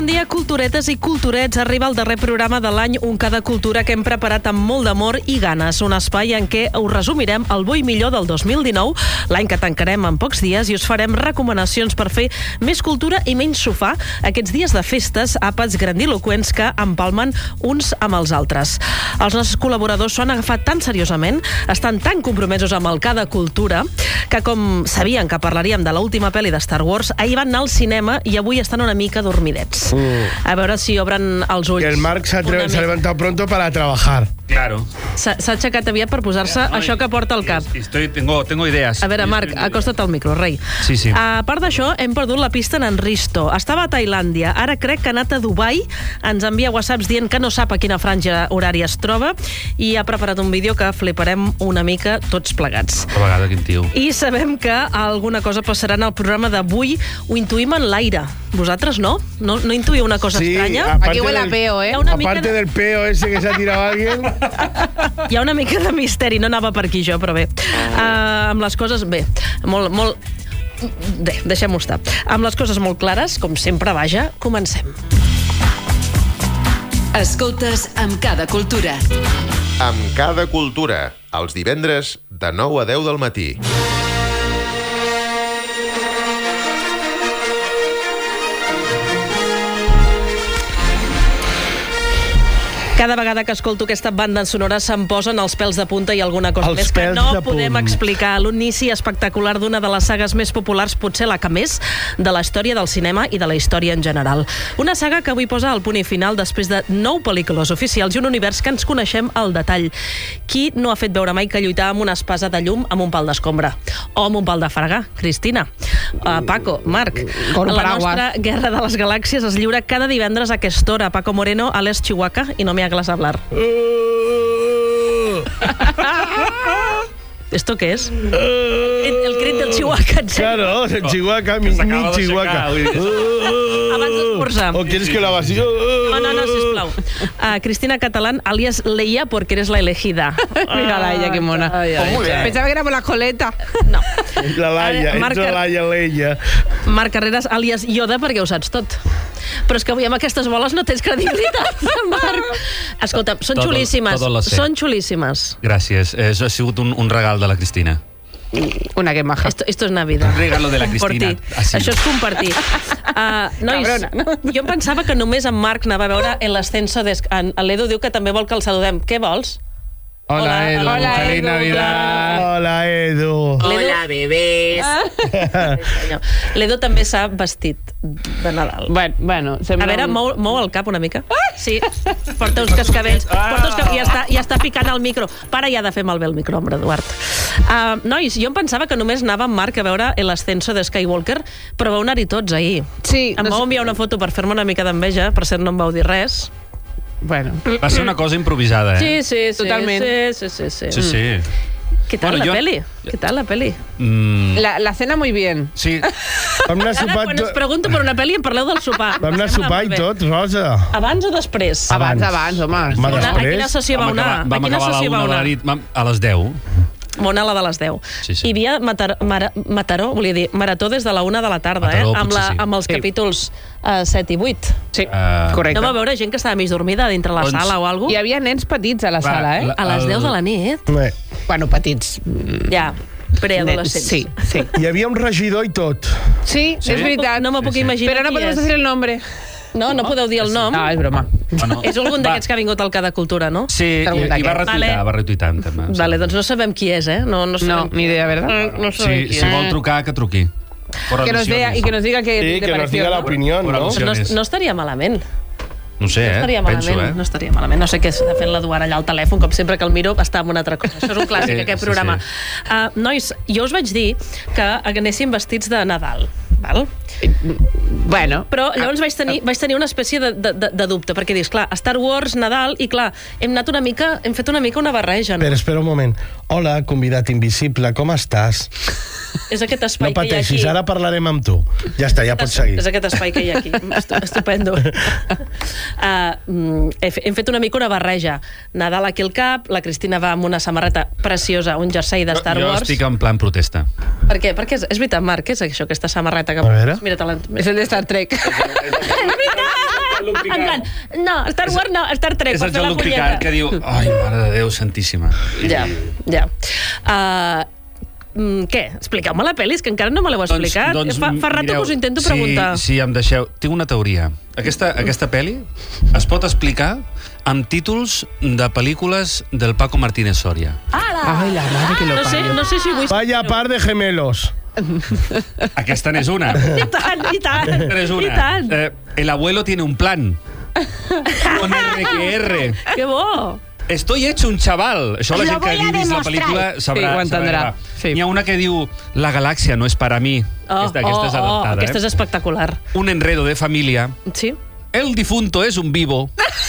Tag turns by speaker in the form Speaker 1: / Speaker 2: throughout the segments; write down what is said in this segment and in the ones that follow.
Speaker 1: Bon dia, culturetes i culturets. Arriba el darrer programa de l'any Un Cada Cultura que hem preparat amb molt d'amor i ganes. Un espai en què us resumirem el bo i millor del 2019, l'any que tancarem en pocs dies, i us farem recomanacions per fer més cultura i menys sofà aquests dies de festes, àpats grandiloquents que empalmen uns amb els altres. Els nostres col·laboradors s'ho han agafat tan seriosament, estan tan compromesos amb el Cada Cultura, que com sabien que parlaríem de l'última pel·li de Star Wars, ahir van anar al cinema i avui estan una mica dormidets. A veure si obren els ulls.
Speaker 2: Que el Marc se ha levantado pronto para trabajar.
Speaker 3: Claro.
Speaker 1: S'ha aixecat aviat per posar-se això que porta al cap.
Speaker 3: Tengo ideas.
Speaker 1: A veure, Marc, acosta't al micro, rei.
Speaker 3: Sí, sí.
Speaker 1: A part d'això, hem perdut la pista en Risto. Estava a Tailàndia, ara crec que ha anat a Dubai, ens envia whatsapps dient que no sap a quina franja horària es troba i ha preparat un vídeo que fliparem una mica tots plegats.
Speaker 3: A vegada, quin tio.
Speaker 1: I sabem que alguna cosa passarà en el programa d'avui. Ho intuïm en l'aire. Vosaltres no? No intuïu una cosa estranya?
Speaker 4: Aquí huele a peo, ¿eh?
Speaker 2: Aparte del peo ese que se ha tirado alguien.
Speaker 1: Hi ha una mica de misteri, no anava per aquí jo, però bé. Amb les coses, bé, molt... Bé, deixem-ho estar. Amb les coses molt clares, com sempre, vaja, comencem.
Speaker 5: Escoltes Amb Cada Cultura.
Speaker 6: Amb Cada Cultura, els divendres de 9 a 10 del matí.
Speaker 1: Cada vegada que escolto aquesta banda sonora se'm posen els pèls de punta i alguna cosa més que no podem explicar. L'inici espectacular d'una de les sagues més populars, potser la que més, de la història del cinema i de la història en general. Una saga que avui posa el punt i final després de 9 pel·lícules oficials i un univers que ens coneixem al detall. Qui no ha fet veure mai que lluitar amb una espasa de llum amb un pal d'escombra? O amb un pal de fregar? Cristina. Paco, Marc. La nostra Guerra de les Galàxies es lliura cada divendres a aquesta hora. Paco Moreno, alias Chihuahua, i no me hagas hablar. ¿Esto qué es? El crit del Chihuahua.
Speaker 2: Claro, el Chihuahua, mi Chihuahua.
Speaker 1: Abans d'esmorzar.
Speaker 2: ¿O quieres que lo haga así?
Speaker 1: No, sisplau. Cristina Catalán, alias Leia, porque eres la elegida.
Speaker 4: Mírala ella, qué mona. Pensaba que era por la coleta.
Speaker 1: No.
Speaker 2: La Laia, ets la Leia.
Speaker 1: Marc Carreras, alias Yoda, perquè ho saps tot. Però és que avui amb aquestes boles no tens credibilitat, Marc. Escolta, són xulíssimes. Són xulíssimes.
Speaker 3: Gràcies. Ha sigut un regal de la Cristina.
Speaker 4: Una que maja.
Speaker 1: Esto es Navidad.
Speaker 3: Un regalo de la Cristina.
Speaker 1: Això és compartir. Nois, jo em pensava que només en Marc anava a veure en l'ascenso l'Edu diu que també vol que el saludem. Què vols?
Speaker 2: Hola, Edu.
Speaker 3: Feliz Navidad.
Speaker 2: Hola, Edu.
Speaker 4: Hola, bebès.
Speaker 1: L'Edu també s'ha vestit de Nadal.
Speaker 4: Bueno,
Speaker 1: a veure, mou el cap una mica. Sí, porta uns cascabells. Ja està picant el micro. Para ja de fer malbé el micro, home, Eduard. Nois, jo em pensava que només anava amb Marc a veure l'ascenso de Skywalker, però vau anar-hi tots ahir.
Speaker 4: Sí.
Speaker 1: Em vau enviar una foto per fer-me una mica d'enveja, per cert no em vau dir res.
Speaker 4: Bueno.
Speaker 3: Va ser una cosa improvisada,
Speaker 1: eh? Sí,
Speaker 4: totalment.
Speaker 3: Sí.
Speaker 1: ¿Qué tal la peli? ¿Qué tal la peli?
Speaker 4: La cena muy bien.
Speaker 3: Sí.
Speaker 1: Quan us pregunto per una peli em parleu del sopar.
Speaker 2: Vam anar a sopar i tot, Rosa.
Speaker 1: Abans o després?
Speaker 4: Abans, home.
Speaker 1: A quina sessió va anar?
Speaker 3: Vam acabar a la 1 a les 10.
Speaker 1: Bona la de les 10.
Speaker 3: Sí.
Speaker 1: Hi havia Mataró, volia dir, marató des de la 1 de la tarda,
Speaker 3: Mataró,
Speaker 1: amb els capítols 7 i 8.
Speaker 4: Sí, correcte.
Speaker 1: No va veure gent que estava mig dormida dintre la sala o alguna cosa?
Speaker 4: Hi havia nens petits a la sala, eh?
Speaker 1: A les 10 de la nit?
Speaker 4: Bueno, petits.
Speaker 1: Ja, preadolescents.
Speaker 4: Sí.
Speaker 2: Hi havia un regidor i tot.
Speaker 4: Sí, és veritat.
Speaker 1: No m'ho puc imaginar.
Speaker 4: Però no podem dir el nombre.
Speaker 1: No podeu dir el nom.
Speaker 4: No, és broma.
Speaker 1: És algun d'aquests que ha vingut al Cada Cultura, no?
Speaker 3: Sí, i va retuitar també.
Speaker 1: Vale, doncs no sabem qui és, eh? No,
Speaker 4: ni idea, ¿verdad?
Speaker 1: No sabem qui és.
Speaker 3: Si vol trucar, que truqui.
Speaker 4: Que nos vea y que nos diga que
Speaker 2: nos diga la opinión, ¿no?
Speaker 1: No estaria malament.
Speaker 3: No sé,
Speaker 1: No estaria malament. No sé què està fent l'Eduard allà al telèfon, com sempre que el miro està amb una altra cosa. Això és un clàssic, aquest programa. Nois, jo us vaig dir que anéssim vestits de Nadal, val?
Speaker 4: Bueno.
Speaker 1: Però llavors vaig tenir una espècie de dubte, perquè dius, clar, Star Wars, Nadal, i clar, hem fet una mica una barreja, no?
Speaker 2: Però espera un moment. Hola, convidat invisible, com estàs?
Speaker 1: És aquest espai
Speaker 2: que hi ha aquí. No pateixis, ara parlarem amb tu. Ja està, ja pots seguir.
Speaker 1: És aquest espai que hi ha aquí. Estupendo. Hem fet una mica una barreja. Nadal aquí al cap, la Cristina va amb una samarreta preciosa, un jersei de Star Wars.
Speaker 3: Jo estic en plan protesta.
Speaker 1: Per què? Perquè és veritat, Marc, què és això, aquesta samarreta?
Speaker 2: A veure.
Speaker 1: Mira-te-la.
Speaker 4: És el de Star Trek.
Speaker 1: És veritat! En plan, no, Star Wars no, Star Trek,
Speaker 3: és
Speaker 1: per
Speaker 3: el
Speaker 1: fer la
Speaker 3: Jean-Luc
Speaker 1: punyeta.
Speaker 3: Picard que diu, ai, mare de Déu, santíssima.
Speaker 1: Ja. Què? Expliqueu-me la pel·li, és que encara no me l'heu explicat. Fa rato que us intento preguntar.
Speaker 3: Si em deixeu, tinc una teoria. Aquesta pel·li es pot explicar amb títols de pel·lícules del Paco Martínez Soria.
Speaker 4: Ai, la mare que lo parió.
Speaker 1: No sé si vull...
Speaker 2: Vaya par de gemelos.
Speaker 3: Aquesta n'és una.
Speaker 1: I tant.
Speaker 3: N'és una.
Speaker 1: I tant.
Speaker 3: El abuelo tiene un plan. Con RQR.
Speaker 1: Que bo.
Speaker 3: Estoy hecho un chaval. Això la gent que hagi vist la pel·lícula sabrà.
Speaker 4: Sí, ho entendrà. Sí.
Speaker 3: N'hi ha una que diu La galaxia no es para mí. Aquesta és adaptada.
Speaker 1: Aquesta és espectacular.
Speaker 3: Un enredo de familia.
Speaker 1: Sí.
Speaker 3: El difunto es un vivo.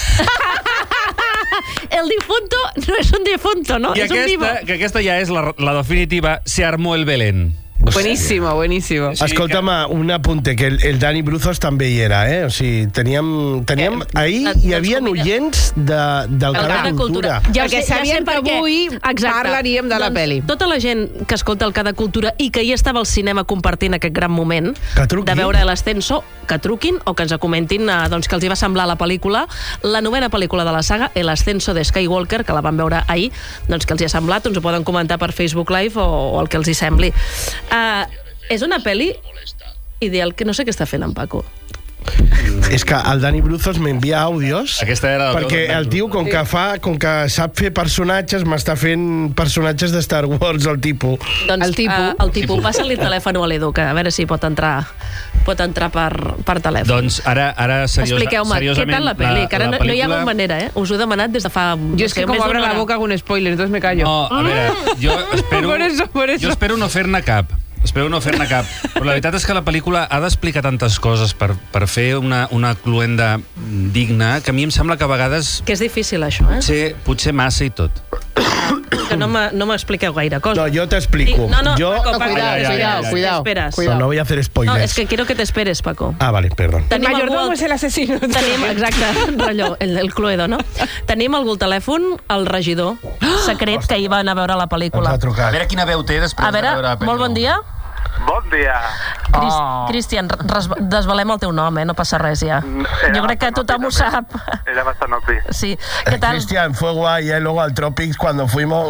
Speaker 1: El difunto no és un difunto, no?
Speaker 3: I
Speaker 1: És un vivo.
Speaker 3: aquesta ja és la definitiva. Se armó el Belén.
Speaker 4: Buenísimo.
Speaker 2: Sí, escolta'm, un apunte, que el Dani Bruzos també hi era, O sigui, teníem ahir hi havia oients del Cada Cultura.
Speaker 4: Ja que sabien que avui parlaríem de la pel·li.
Speaker 1: Tota la gent que escolta el Cada Cultura i que hi estava al cinema compartint aquest gran moment
Speaker 2: Que truquin.
Speaker 1: de veure l'Ascenso, que truquin o que ens comentin doncs, que els hi va semblar la pel·lícula, la novena pel·lícula de la saga, El Ascenso de Skywalker, que la van veure ahir, doncs que els hi ha semblat, ens ho poden comentar per Facebook Live o el que els hi sembli. És una pel·li ideal, que no sé què està fent en Paco.
Speaker 2: És que el Dani Bruzos m'envia àudios
Speaker 3: Aquesta era la
Speaker 2: perquè el tio, com que sap fer personatges, m'està fent personatges de Star Wars, el tipus.
Speaker 1: Doncs,
Speaker 4: El tipus.
Speaker 1: el tipus. Passa-li el telèfon a l'Edu, que a veure si pot entrar per telèfon.
Speaker 3: Doncs ara
Speaker 1: Expliqueu-me, què
Speaker 3: seriosament,
Speaker 1: tal la pel·li? Que ara no hi ha bon manera, Us ho he demanat des de fa...
Speaker 4: Yo es que como abro la boca hago un spoiler, entonces me callo.
Speaker 3: No, a veure, jo espero...
Speaker 4: Por eso.
Speaker 3: Jo espero no fer-ne cap. Però la veritat és que la pel·lícula ha d'explicar tantes coses per fer una cluenda digna, que a mi em sembla que a vegades...
Speaker 1: Que és difícil, això,
Speaker 3: Potser massa i tot.
Speaker 1: Que no m'expliqueu gaire cosa.
Speaker 2: No, yo te explico.
Speaker 1: Paco,
Speaker 4: Cuidado.
Speaker 1: Esperes.
Speaker 2: No voy a hacer spoilers.
Speaker 1: No, es que quiero que te esperes, Paco.
Speaker 2: Ah, vale, perdón.
Speaker 4: El mayordomo és l'assassino.
Speaker 1: Exacte, rotllo, el Cluedo, no? Tenim al telèfon el regidor secret que hi va anar a veure la pel·lícula.
Speaker 2: Ens ha trucat.
Speaker 3: A veure quina veu té després
Speaker 1: A veure,
Speaker 3: de veure la pel·lícula.
Speaker 1: molt bon dia.
Speaker 7: Bon dia.
Speaker 1: Cristian, desvelem el teu nom, no passa res ja. Jo crec que tothom ho sap.
Speaker 7: Era bastant obvi.
Speaker 1: Sí, què tal?
Speaker 2: Cristian, fue guay, luego al Tropics cuando fuimos...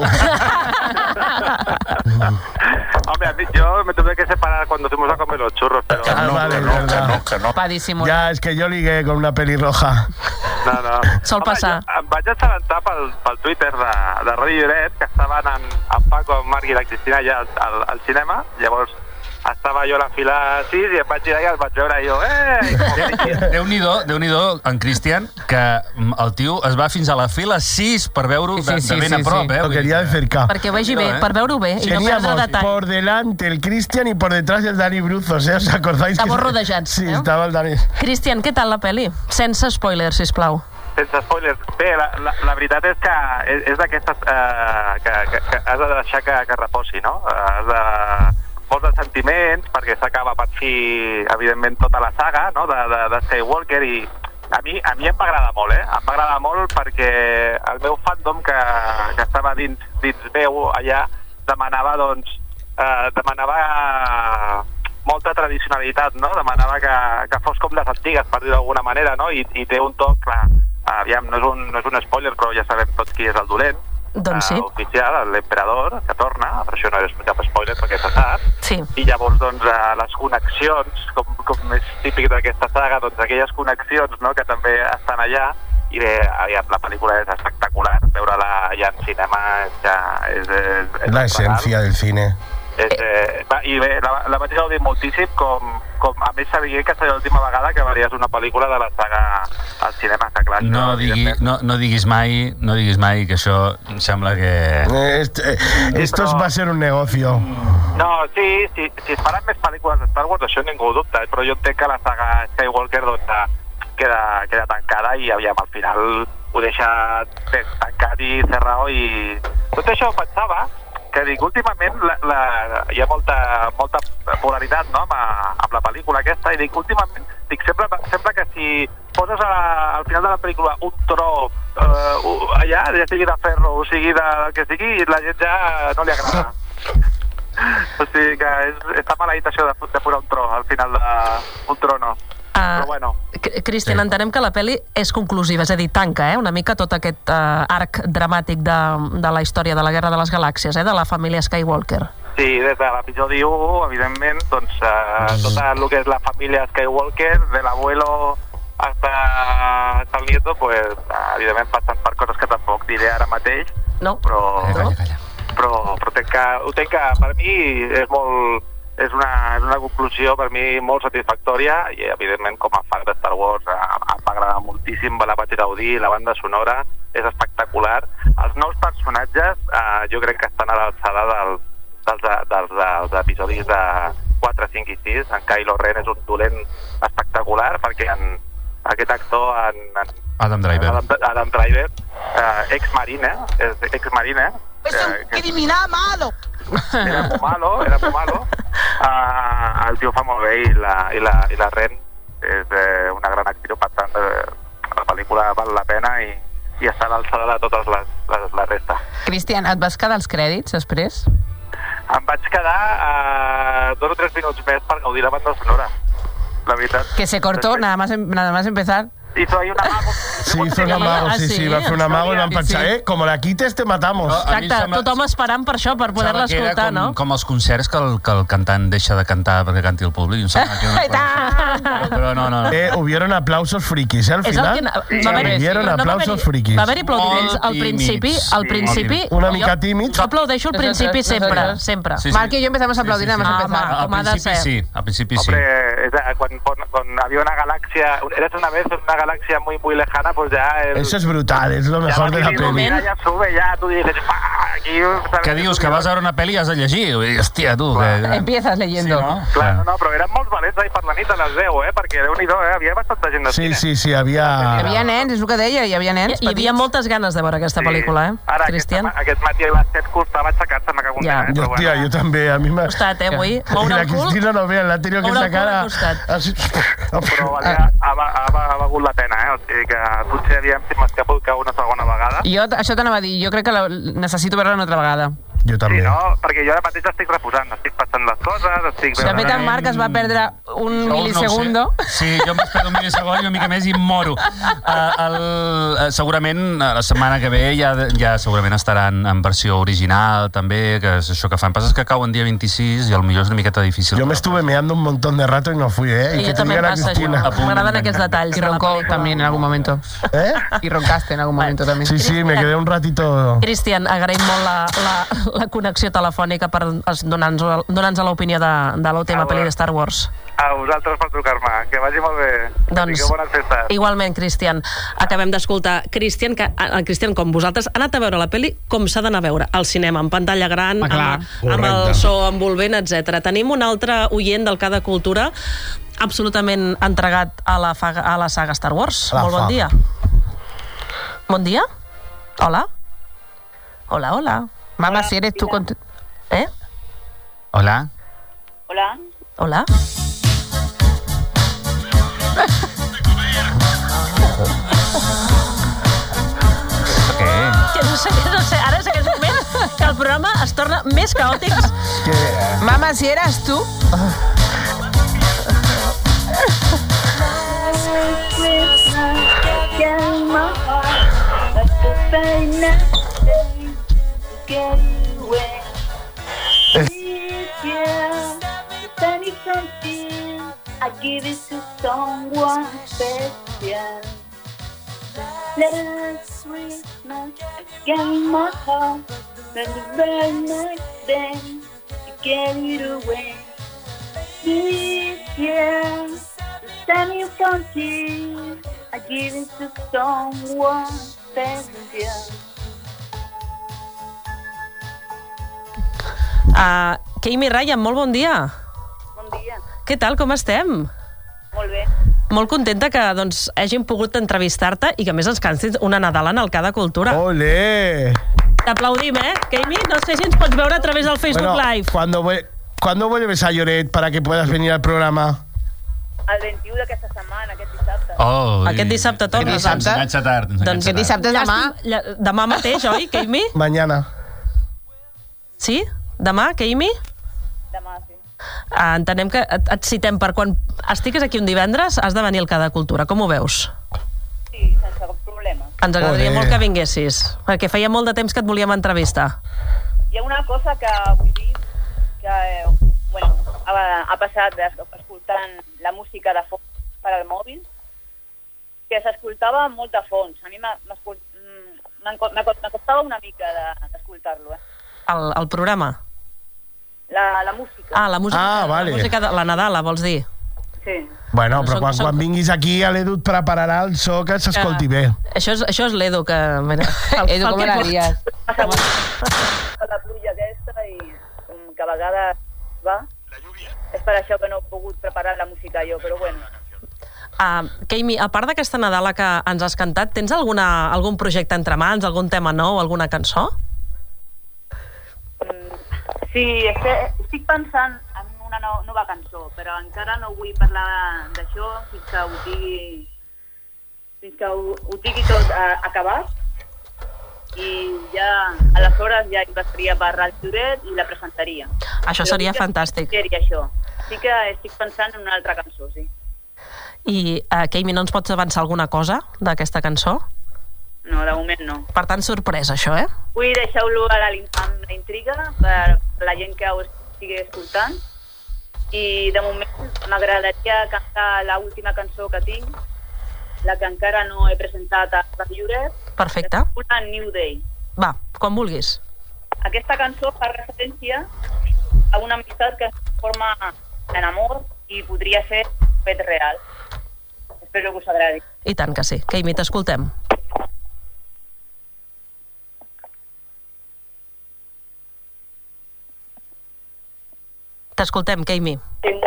Speaker 7: Hombre, a mí, yo me tuve que separar cuando fuimos a comer los churros, pero...
Speaker 2: que no.
Speaker 4: Pa dissimular.
Speaker 2: Ya, es que yo ligué con una pelirroja.
Speaker 7: No.
Speaker 1: Sol passar.
Speaker 7: Jo, em vaig assabentar pel Twitter de Ràdio Lloret que estaven en Paco, en Marc i la Cristina allà al cinema. Llavors estava jo a la fila 6 i em vaig girar i el vaig veure i jo...
Speaker 3: Déu-n'hi-do, en Cristian, que el tio es va fins a la fila 6 per veure-ho de ben a prop.
Speaker 2: Lo quería de cerca.
Speaker 1: Perquè ho vegi bé, per veure-ho bé i no perdre
Speaker 2: Teníamos
Speaker 1: detall.
Speaker 2: por delante el Cristian y por detrás el Dani Bruzos, ¿Os acordáis?
Speaker 1: Estamos rodejats,
Speaker 2: Sí, estaba el Dani.
Speaker 1: Cristian, què tal la pel·li? Sense spoilers, sisplau.
Speaker 7: Sense spoilers. Bé, la veritat és que és d'aquestes que has de deixar que reposi, no? Has de... molts de sentiments, perquè s'acaba per fi, evidentment, tota la saga, no?, de Skywalker, i a mi em va agradar molt, Em va agradar molt perquè el meu fandom, que estava dins meu allà, demanava molta tradicionalitat, no? Demanava que fos com les antigues, per dir-ho d'alguna manera, no? I té un toc, clar, aviam, no és un spoiler, però ja sabem tots qui és el dolent.
Speaker 1: Doncs sí.
Speaker 7: Oficial, l'emperador, que torna, per això no és cap spoiler perquè se sap,
Speaker 1: Sí.
Speaker 7: i llavors doncs, les connexions, com és típic d'aquesta saga, doncs aquelles connexions, no?, que també estan allà, i bé, la pel·lícula és espectacular, veure-la ja en cinema és
Speaker 2: La esencia del cine.
Speaker 7: I bé, la vaig gaudir moltíssim, com a més sabia que seria l'última vegada que veies una pel·lícula de la saga al cinema, està clar.
Speaker 3: No diguis mai que això em sembla que...
Speaker 2: Esto va a ser un negocio.
Speaker 7: No, sí, si es faran més pel·lícules de Star Wars, això ningú ho dubta, però jo entenc que la saga Skywalker doncs, queda tancada i aviam, al final ho deixa tancat i cerrado, i tot això ho pensava, que dic, últimament hi ha molta polaritat, no?, amb la pel·lícula aquesta, i dic, últimament, sembla que si poses al final de la pel·lícula un tro allà, ja sigui de ferro o sigui del que sigui, la gent ja no li agrada. O sigui que està maleït això de posar un tro al final d'un trono. Però bueno.
Speaker 1: Cristian, entenem que la pel·li és conclusiva, és a dir, tanca una mica tot aquest arc dramàtic de la història de la Guerra de les Galàxies, de la família Skywalker.
Speaker 7: Sí, des de l'episodi 1, evidentment, doncs tot el que és la família Skywalker, de l'abuelo hasta el nieto, pues, evidentment passen per coses que tampoc diré ara mateix,
Speaker 1: No?
Speaker 7: però entenc que per mi és una conclusió per mi molt satisfactòria i evidentment com a fan de Star Wars em va agradar moltíssim, la vaig gaudir, la banda sonora és espectacular. Els nous personatges jo crec que estan a l'alçada dels episodis de 4, 5 i 6. En Kylo Ren és un dolent espectacular perquè aquest actor
Speaker 3: Adam
Speaker 7: Driver, ex-marine,
Speaker 8: es un criminal malo.
Speaker 7: Era muy malo. El tio fa molt bé i la Ren és una gran actriu, per tant la pel·lícula val la pena i està a l'alçada de totes la resta.
Speaker 4: Cristian, et vas quedar als crèdits després?
Speaker 7: Em vaig quedar 2 o 3 minuts més per gaudir la banda sonora, la veritat.
Speaker 4: Que se cortó nada más empezar.
Speaker 7: Hizo ahí un amago.
Speaker 2: Sí, hizo un amago, sí, va fer un amago i van pensar, como la quites te matamos.
Speaker 1: Exacte, tothom esperant per això, per poder-la escoltar, no?
Speaker 3: Com els concerts que el cantant deixa de cantar perquè canti el públic. Però no.
Speaker 2: Hubieron aplausos frikis, al final. Hubieron aplausos frikis.
Speaker 1: Va haver-hi aplaudiments al principi.
Speaker 2: Una mica tímids.
Speaker 1: Jo aplaudeixo al principi sempre.
Speaker 4: Marc i jo empezamos a aplaudir nada más empezar.
Speaker 1: Com ha de ser.
Speaker 3: Al principi sí.
Speaker 7: Hombre, cuando había una galaxia, eres una vez una galaxia muy muy lejana, pues ya
Speaker 2: eso es brutal, es lo mejor de la peli.
Speaker 7: Ya sube, ya tú dices, aquí...
Speaker 3: Què dius, que vas a veure una pel·li i has de llegir? Hòstia, tu...
Speaker 4: Empiezas leyendo.
Speaker 7: Clar, no, però eren molts valents ahí per la nit a les 10, perquè Déu-n'hi-do, havia bastanta gent de cine.
Speaker 2: Sí, havia...
Speaker 4: Hi havia nens, és el que deia, hi havia nens.
Speaker 1: Hi havia moltes ganes de veure aquesta pel·lícula,
Speaker 7: Ara,
Speaker 1: Cristian?
Speaker 7: aquest matí a les 7 costava aixecar-se, me cago en
Speaker 1: Ja.
Speaker 2: Hòstia, jo també, a mi m'ha...
Speaker 1: Costat, avui.
Speaker 2: I la Cristina no ve, l'ha tenido que sacar...
Speaker 7: Però ha valgut la pena, o sigui que potser aviam si m'escapo que una segona vegada.
Speaker 4: Jo això t'anava a dir, jo crec que necessito veure-la una altra vegada.
Speaker 2: Jo també.
Speaker 7: Sí, no? Perquè jo ara mateix estic reposant, estic passant les coses, estic...
Speaker 4: De fet, en Marc es va perdre un milisegundo.
Speaker 3: Sí, jo m'he perdut un milisegon i una mica més i em moro. Segurament la setmana que ve ja segurament estaran en versió original, també, que és això que fan. Passa que cau en dia 26 i potser és una miqueta difícil.
Speaker 2: Jo m'estuve meando un montón de rato y no fui,
Speaker 1: I jo també passa això. M'agraden aquests detalls.
Speaker 4: Y roncó también en algún momento. Y roncaste en algún momento también.
Speaker 2: Sí, me quedé un ratito...
Speaker 1: Cristian, agraïm molt la connexió telefònica per donar-nos l'opinió de l'última pel·li de Star Wars.
Speaker 7: A vosaltres per trucar-me, que vagi molt bé.
Speaker 1: Doncs,
Speaker 7: bones festes.
Speaker 1: Igualment, Cristian. Acabem d'escoltar Cristian, com vosaltres, ha anat a veure la pel·li com s'ha d'anar a veure, al cinema, en pantalla gran, amb el so envolvent, etc. Tenim un altre oient del Cada Cultura absolutament entregat a la saga Star Wars. Molt bon dia. Bon dia? Hola? Hola.
Speaker 4: Mamá, si eres tú...
Speaker 3: Hola?
Speaker 1: Hola? No sé, ara és aquest moment que el programa es torna més caòtic.
Speaker 4: Mamá, si eres tú...
Speaker 9: I give it to someone special. Last Christmas, I gave my heart, and the very next day, I gave it away. This year, the standing frontier, I give it to someone special.
Speaker 1: Keimi Ryan, molt bon dia.
Speaker 9: Bon dia.
Speaker 1: Què tal, com estem?
Speaker 9: Molt bé.
Speaker 1: Molt contenta que hàgim pogut entrevistar-te i que a més ens cantis una nadalana al Cada Cultura.
Speaker 2: ¡Olé!
Speaker 1: T'aplaudim, Keimi? No sé si ens pots veure a través del Facebook Live.
Speaker 2: ¿Cuándo vuelves a Lloret para que puedas venir al programa?
Speaker 9: El 21 d'aquesta setmana, aquest dissabte.
Speaker 1: Aquest dissabte tornes.
Speaker 3: Ens enganxa tard.
Speaker 4: Doncs aquest dissabte és demà.
Speaker 1: Demà mateix, oi, Keimi?
Speaker 2: Mañana.
Speaker 1: Sí? Demà, Keimi?
Speaker 9: Demà, sí.
Speaker 1: Entenem que et citem per quan estigues aquí un divendres, has de venir al Cada Cultura. Com ho veus?
Speaker 9: Sí, sense cap problema.
Speaker 1: Ens agradaria molt que vinguessis, perquè feia molt de temps que et volíem entrevistar.
Speaker 9: Hi ha una cosa que vull dir, que ha passat escoltant la música de fons per al mòbil, que s'escoltava molt de fons. A mi m'acostava una mica d'escoltar-lo.
Speaker 1: El programa?
Speaker 9: La música.
Speaker 1: La música,
Speaker 2: vale.
Speaker 1: La música de la Nadala, vols dir?
Speaker 9: Sí.
Speaker 2: Bueno, però quan vinguis aquí, l'Edu et prepararà el so que s'escolti bé.
Speaker 1: Això és l'Edu, que...
Speaker 4: Edu, com anaries?
Speaker 9: La pluja aquesta i que a vegades va. És per això que no he pogut preparar la música jo, però bueno.
Speaker 1: Keimi, a part d'aquesta Nadala que ens has cantat, tens algun projecte entre mans, algun tema nou, alguna cançó?
Speaker 9: Sí, estic pensant en una nova cançó, però encara no vull parlar d'això fins que ho tingui tot acabat, i ja aleshores ja passaria per Ràdio Lloret i la presentaria.
Speaker 1: Això seria fantàstic.
Speaker 9: Sí que estic pensant en una altra cançó, sí.
Speaker 1: I, Keimi, no ens pots avançar alguna cosa d'aquesta cançó?
Speaker 9: No, de moment no.
Speaker 1: Per tant, sorpresa, això,
Speaker 9: Vull deixar-lo amb la intriga per la gent que ho estigui escoltant, i de moment m'agradaria cantar l'última cançó que tinc, la que encara no he presentat a Ràdio Lloret.
Speaker 1: Perfecte.
Speaker 9: Una New Day.
Speaker 1: Va, quan vulguis.
Speaker 9: Aquesta cançó fa referència a una amistat que es forma en amor i podria ser fet real. Espero que us agradi.
Speaker 1: I tant que sí. Keimi, t'escoltem. T'escoltem, Keimi.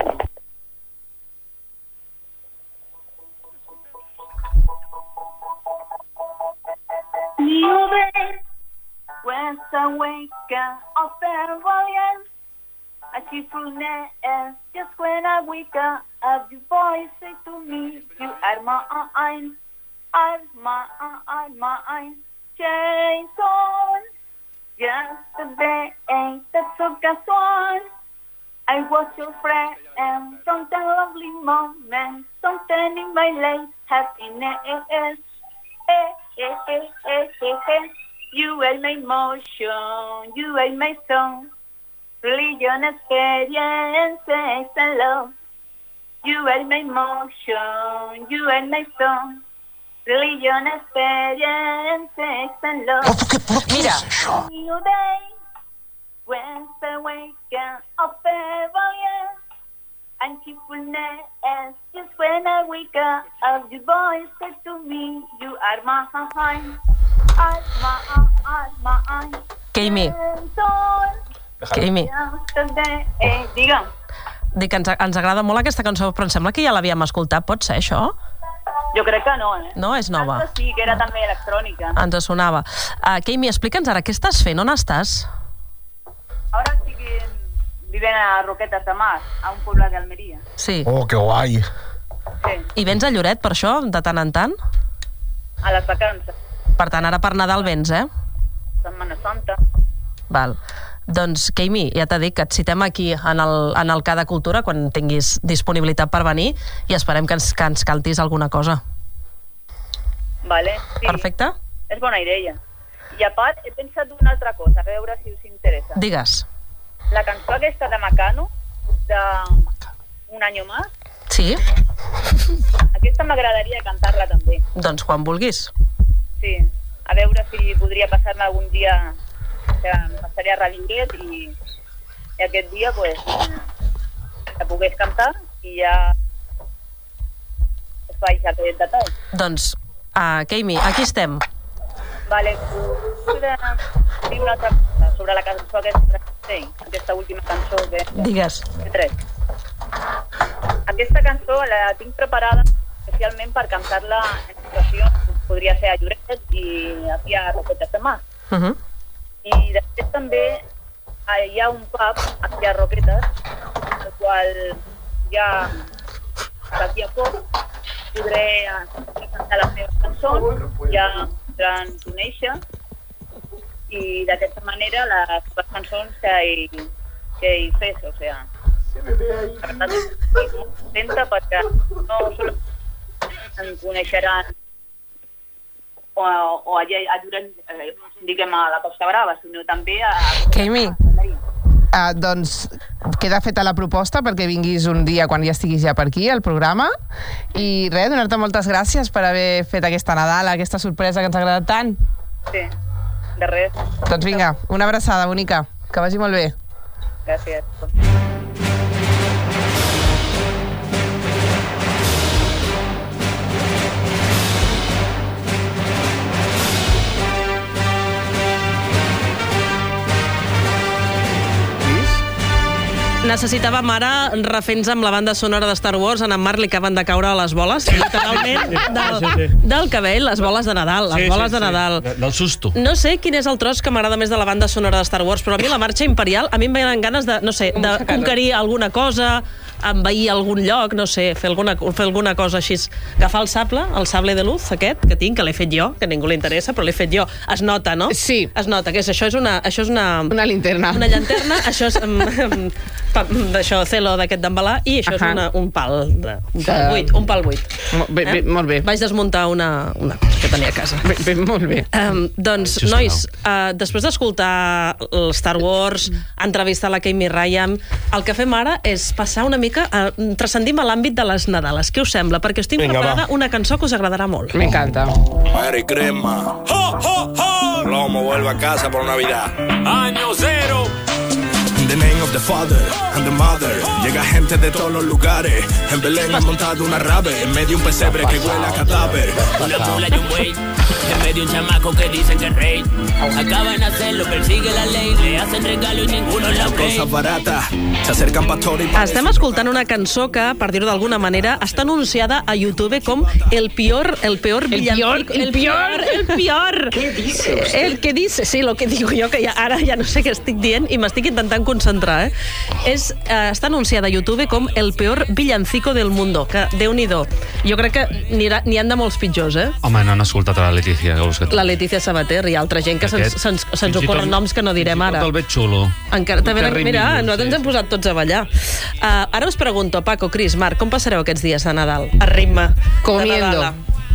Speaker 9: New day, west awaken of clairvoyance, a cheerfulness, just when I wake up, your voice say to me, you are mine, change on, yesterday, that's so casual. I was your friend from the lovely moment, something in my life, happiness. You are my motion, you are my song, religion, experience, and love. You are my motion, you are my song, religion, experience, and love.
Speaker 1: Mira.
Speaker 9: New day, when the waken of rebellion and cheerfulness, just when I wake up, your voice said to me, you are mine,
Speaker 1: Keimi. Keimi.
Speaker 9: Digue'm.
Speaker 1: Dic que ens agrada molt aquesta cançó, però em sembla que ja l'havíem escoltat. Pot ser, això?
Speaker 9: Jo crec que no,
Speaker 1: No, és nova.
Speaker 9: Sí, que era també electrònica.
Speaker 1: Ens sonava. Keimi, explica'ns ara, què estàs fent? On estàs?
Speaker 9: Ara estic vivint a Roquetes de Mar, a un poble d'Almeria.
Speaker 1: Sí.
Speaker 2: Oh, que guai.
Speaker 9: Sí.
Speaker 1: I vens a Lloret, per això, de tant en tant?
Speaker 9: A les vacances.
Speaker 1: Per tant, ara per Nadal vens,
Speaker 9: Setmana Santa.
Speaker 1: Val. Doncs, Keimi, ja t'he dit que et citem aquí en el Cada Cultura quan tinguis disponibilitat per venir i esperem que ens cantis alguna cosa.
Speaker 9: Vale, sí.
Speaker 1: Perfecte?
Speaker 9: És bona idea. I a part, he pensat una altra cosa, a veure si us interessa.
Speaker 1: Digues.
Speaker 9: La cançó aquesta de Mecano, de Un año más,
Speaker 1: Sí?
Speaker 9: aquesta m'agradaria cantar-la també.
Speaker 1: Doncs quan vulguis.
Speaker 9: Sí, a veure si podria passar-me algun dia, que em passaria a Ràdio Lloret i aquest dia pues, la pogués cantar i ja es faig aquest detall.
Speaker 1: Doncs, Keimi, aquí estem.
Speaker 9: Vale, vull dir una altra cosa sobre la cançó aquesta última cançó que
Speaker 1: Digues.
Speaker 9: he tret. Aquesta cançó la tinc preparada especialment per cantar-la en situacions, podria ser a Lloret i aquí a Roquetes de Mar. I després també hi ha un pub aquí a Roquetes, el qual ja d'aquí a poc podré cantar les meves cançons, ja podran conèixer, i d'aquesta manera les cançons que hi fes, o sigui, La veritat és que estic molt contenta perquè no solament em coneixeran o allà durant, diguem, a la Costa Brava, sinó també a...
Speaker 4: Keimi, doncs queda feta la proposta perquè vinguis un dia quan ja estiguis ja per aquí, al programa, i res, donar-te moltes gràcies per haver fet aquesta Nadal, aquesta sorpresa que ens ha agradat tant.
Speaker 9: Sí, de res.
Speaker 4: Doncs vinga, una abraçada, bonica, que vagi molt bé.
Speaker 9: Gràcies.
Speaker 1: Necessitàvem ara refents amb la banda sonora de Star Wars. En Marc li acaben de caure les boles, literalment, del cabell, les boles de Nadal, les boles de Nadal.
Speaker 3: Del susto.
Speaker 1: No sé quin és el tros que m'agrada més de la banda sonora de Star Wars, però a mi la marxa imperial, a mi em venen ganes de, no sé, de conquerir alguna cosa, envair algun lloc, no sé, fer alguna cosa així. Agafar el sable de luz aquest, que tinc, que l'he fet jo, que a ningú li interessa, però l'he fet jo. Es nota, no?
Speaker 4: Sí.
Speaker 1: Es nota, que això és una...
Speaker 4: Una linterna.
Speaker 1: Una llanterna, això és... d'això, celo d'aquest d'embalar, i això és un pal buit.
Speaker 4: Molt bé.
Speaker 1: Vaig desmuntar una cosa que tenia a casa.
Speaker 4: Molt bé.
Speaker 1: Doncs, nois, després d'escoltar el Star Wars, entrevistar la Keimi Ryan, el que fem ara és passar una mica, transcendim a l'àmbit de les Nadales. Què us sembla? Perquè us tinc preparada una cançó que us agradarà molt.
Speaker 4: Me encanta.
Speaker 10: Mary Crema. ¡Ho, ho, ho! Lomo vuelve a casa por Navidad. ¡Año cero! In the name of the Father and the Mother. Llega gente de todos los lugares. En Belén han montado una rave. En medio un pesebre que huele a cadáver.
Speaker 11: Una mula y un buey. En medio un chamaco que dicen que es rey. Acaban de hacerlo, persigue la ley. Le hacen regalo y ninguno la ve.
Speaker 10: Cosas baratas. Se acercan pastores y...
Speaker 1: Estem escoltant una cançó que, per dir-ho d'alguna manera, està anunciada a YouTube com el peor villancico. El peor.
Speaker 12: ¿Qué dices?
Speaker 1: El que dice, sí, lo que digo yo, que ara ja no sé què estic dient i m'estic intentant concentrar, està anunciada a YouTube com el peor villancico del mundo, que Déu-n'hi-do. Jo crec que n'hi han de molts pitjors,
Speaker 3: Home, no han escoltat a la Letícia.
Speaker 1: La Letícia Sabater i altra gent que se'ns ocorren noms que no direm ara.
Speaker 3: El veig xulo.
Speaker 1: Encara, mira, nosaltres ens hem posat tots a ballar. Ara us pregunto, Paco, Cris, Marc, com passareu aquests dies de Nadal? A ritme.
Speaker 4: Comiendo.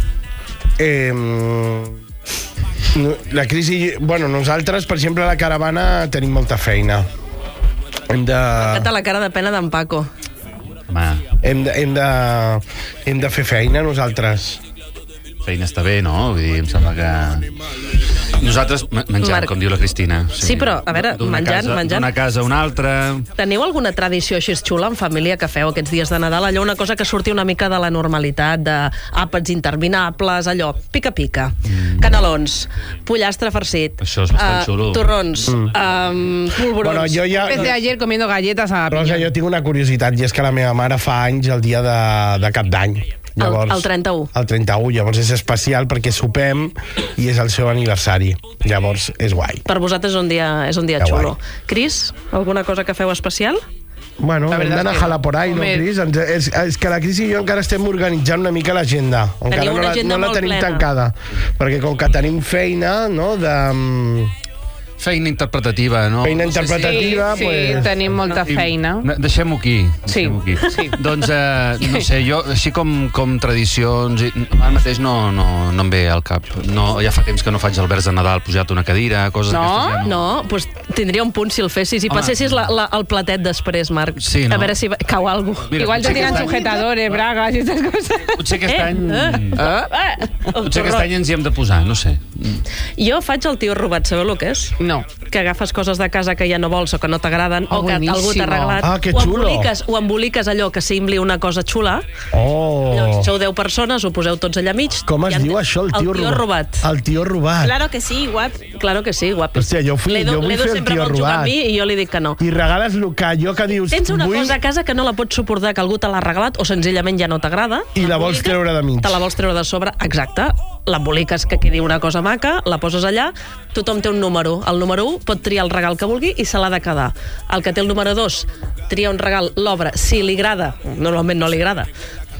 Speaker 2: La crisi... Bueno, nosaltres, per exemple, a la caravana tenim molta feina.
Speaker 1: M'encanta la cara de pena d'en Paco.
Speaker 2: Hem de fer feina, nosaltres.
Speaker 3: Feina està bé, no? Vull dir, em sembla que... Nosaltres menjant, com diu la Cristina.
Speaker 1: Sí, però, a veure, menjant.
Speaker 3: D'una casa a una altra...
Speaker 1: Teniu alguna tradició així xula en família que feu aquests dies de Nadal? Allò, una cosa que surti una mica de la normalitat, d'àpats interminables, allò, pica-pica, canelons, pollastre farcit,
Speaker 3: això és bastant xulo.
Speaker 1: Torrons, polvorons.
Speaker 2: Bueno, jo ja...
Speaker 4: Desde ayer comiendo galletas a la piña.
Speaker 2: Rosa, jo tinc una curiositat, i és que la meva mare fa anys el dia de Cap d'Any. Llavors,
Speaker 1: el 31.
Speaker 2: El 31, llavors és especial perquè sopem i és el seu aniversari. Llavors és guai.
Speaker 1: Per vosaltres és un dia xulo. Cris, alguna cosa que feu especial?
Speaker 2: Bueno, hem d'anar a jalar por ahí, no, Cris? És que la Cris i jo encara estem organitzant una mica l'agenda. Encara no la tenim tancada. Perquè com que tenim feina, no?,
Speaker 3: feina interpretativa, no?
Speaker 2: Feina interpretativa,
Speaker 4: sí,
Speaker 2: pues...
Speaker 4: tenim molta feina.
Speaker 3: Deixem-ho aquí.
Speaker 4: Sí.
Speaker 3: Doncs, no sé, jo, així com tradicions, ara mateix no em ve al cap. No, ja fa temps que no faig albergs de Nadal, pujat una cadira, coses d'aquestes.
Speaker 1: No, doncs tindria un punt si el fessis i passessis el platet després, Marc.
Speaker 3: Sí, no?
Speaker 1: A veure si cau alguna cosa.
Speaker 4: Igual te tiran sujetadores, bragas i aquestes coses.
Speaker 3: Potser aquest any ens hi hem de posar, no sé.
Speaker 1: Jo faig el tio robat, sabeu el que és?
Speaker 4: No.
Speaker 1: Que agafes coses de casa que ja no vols o que no t'agraden o que algú t'ha arreglat.
Speaker 2: Ah, que xulo.
Speaker 1: O emboliques allò que sembli una cosa xula.
Speaker 2: Oh.
Speaker 1: Llavors, sou 10 persones, ho poseu tots allà mig.
Speaker 2: Com es diu això, el tio robat? El tio robat.
Speaker 1: Claro que sí, guap. Claro que sí, guap.
Speaker 2: Hòstia, jo vull fer el tio robat.
Speaker 1: L'Edo sempre vol jugar amb mi i jo li dic que no.
Speaker 2: I regales allò que dius...
Speaker 1: Tens una cosa a casa que no la pots suportar, que algú te l'ha regalat o senzillament ja no t'agrada.
Speaker 2: I la vols treure de mig.
Speaker 1: Te la vols treure de sobre, exacte. L'emboliques que quedi una cosa maca, la poses allà, tothom té un número. El número 1 pot triar el regal que vulgui i se l'ha de quedar. El que té el número 2 tria un regal, l'obre, si li agrada, normalment no li agrada,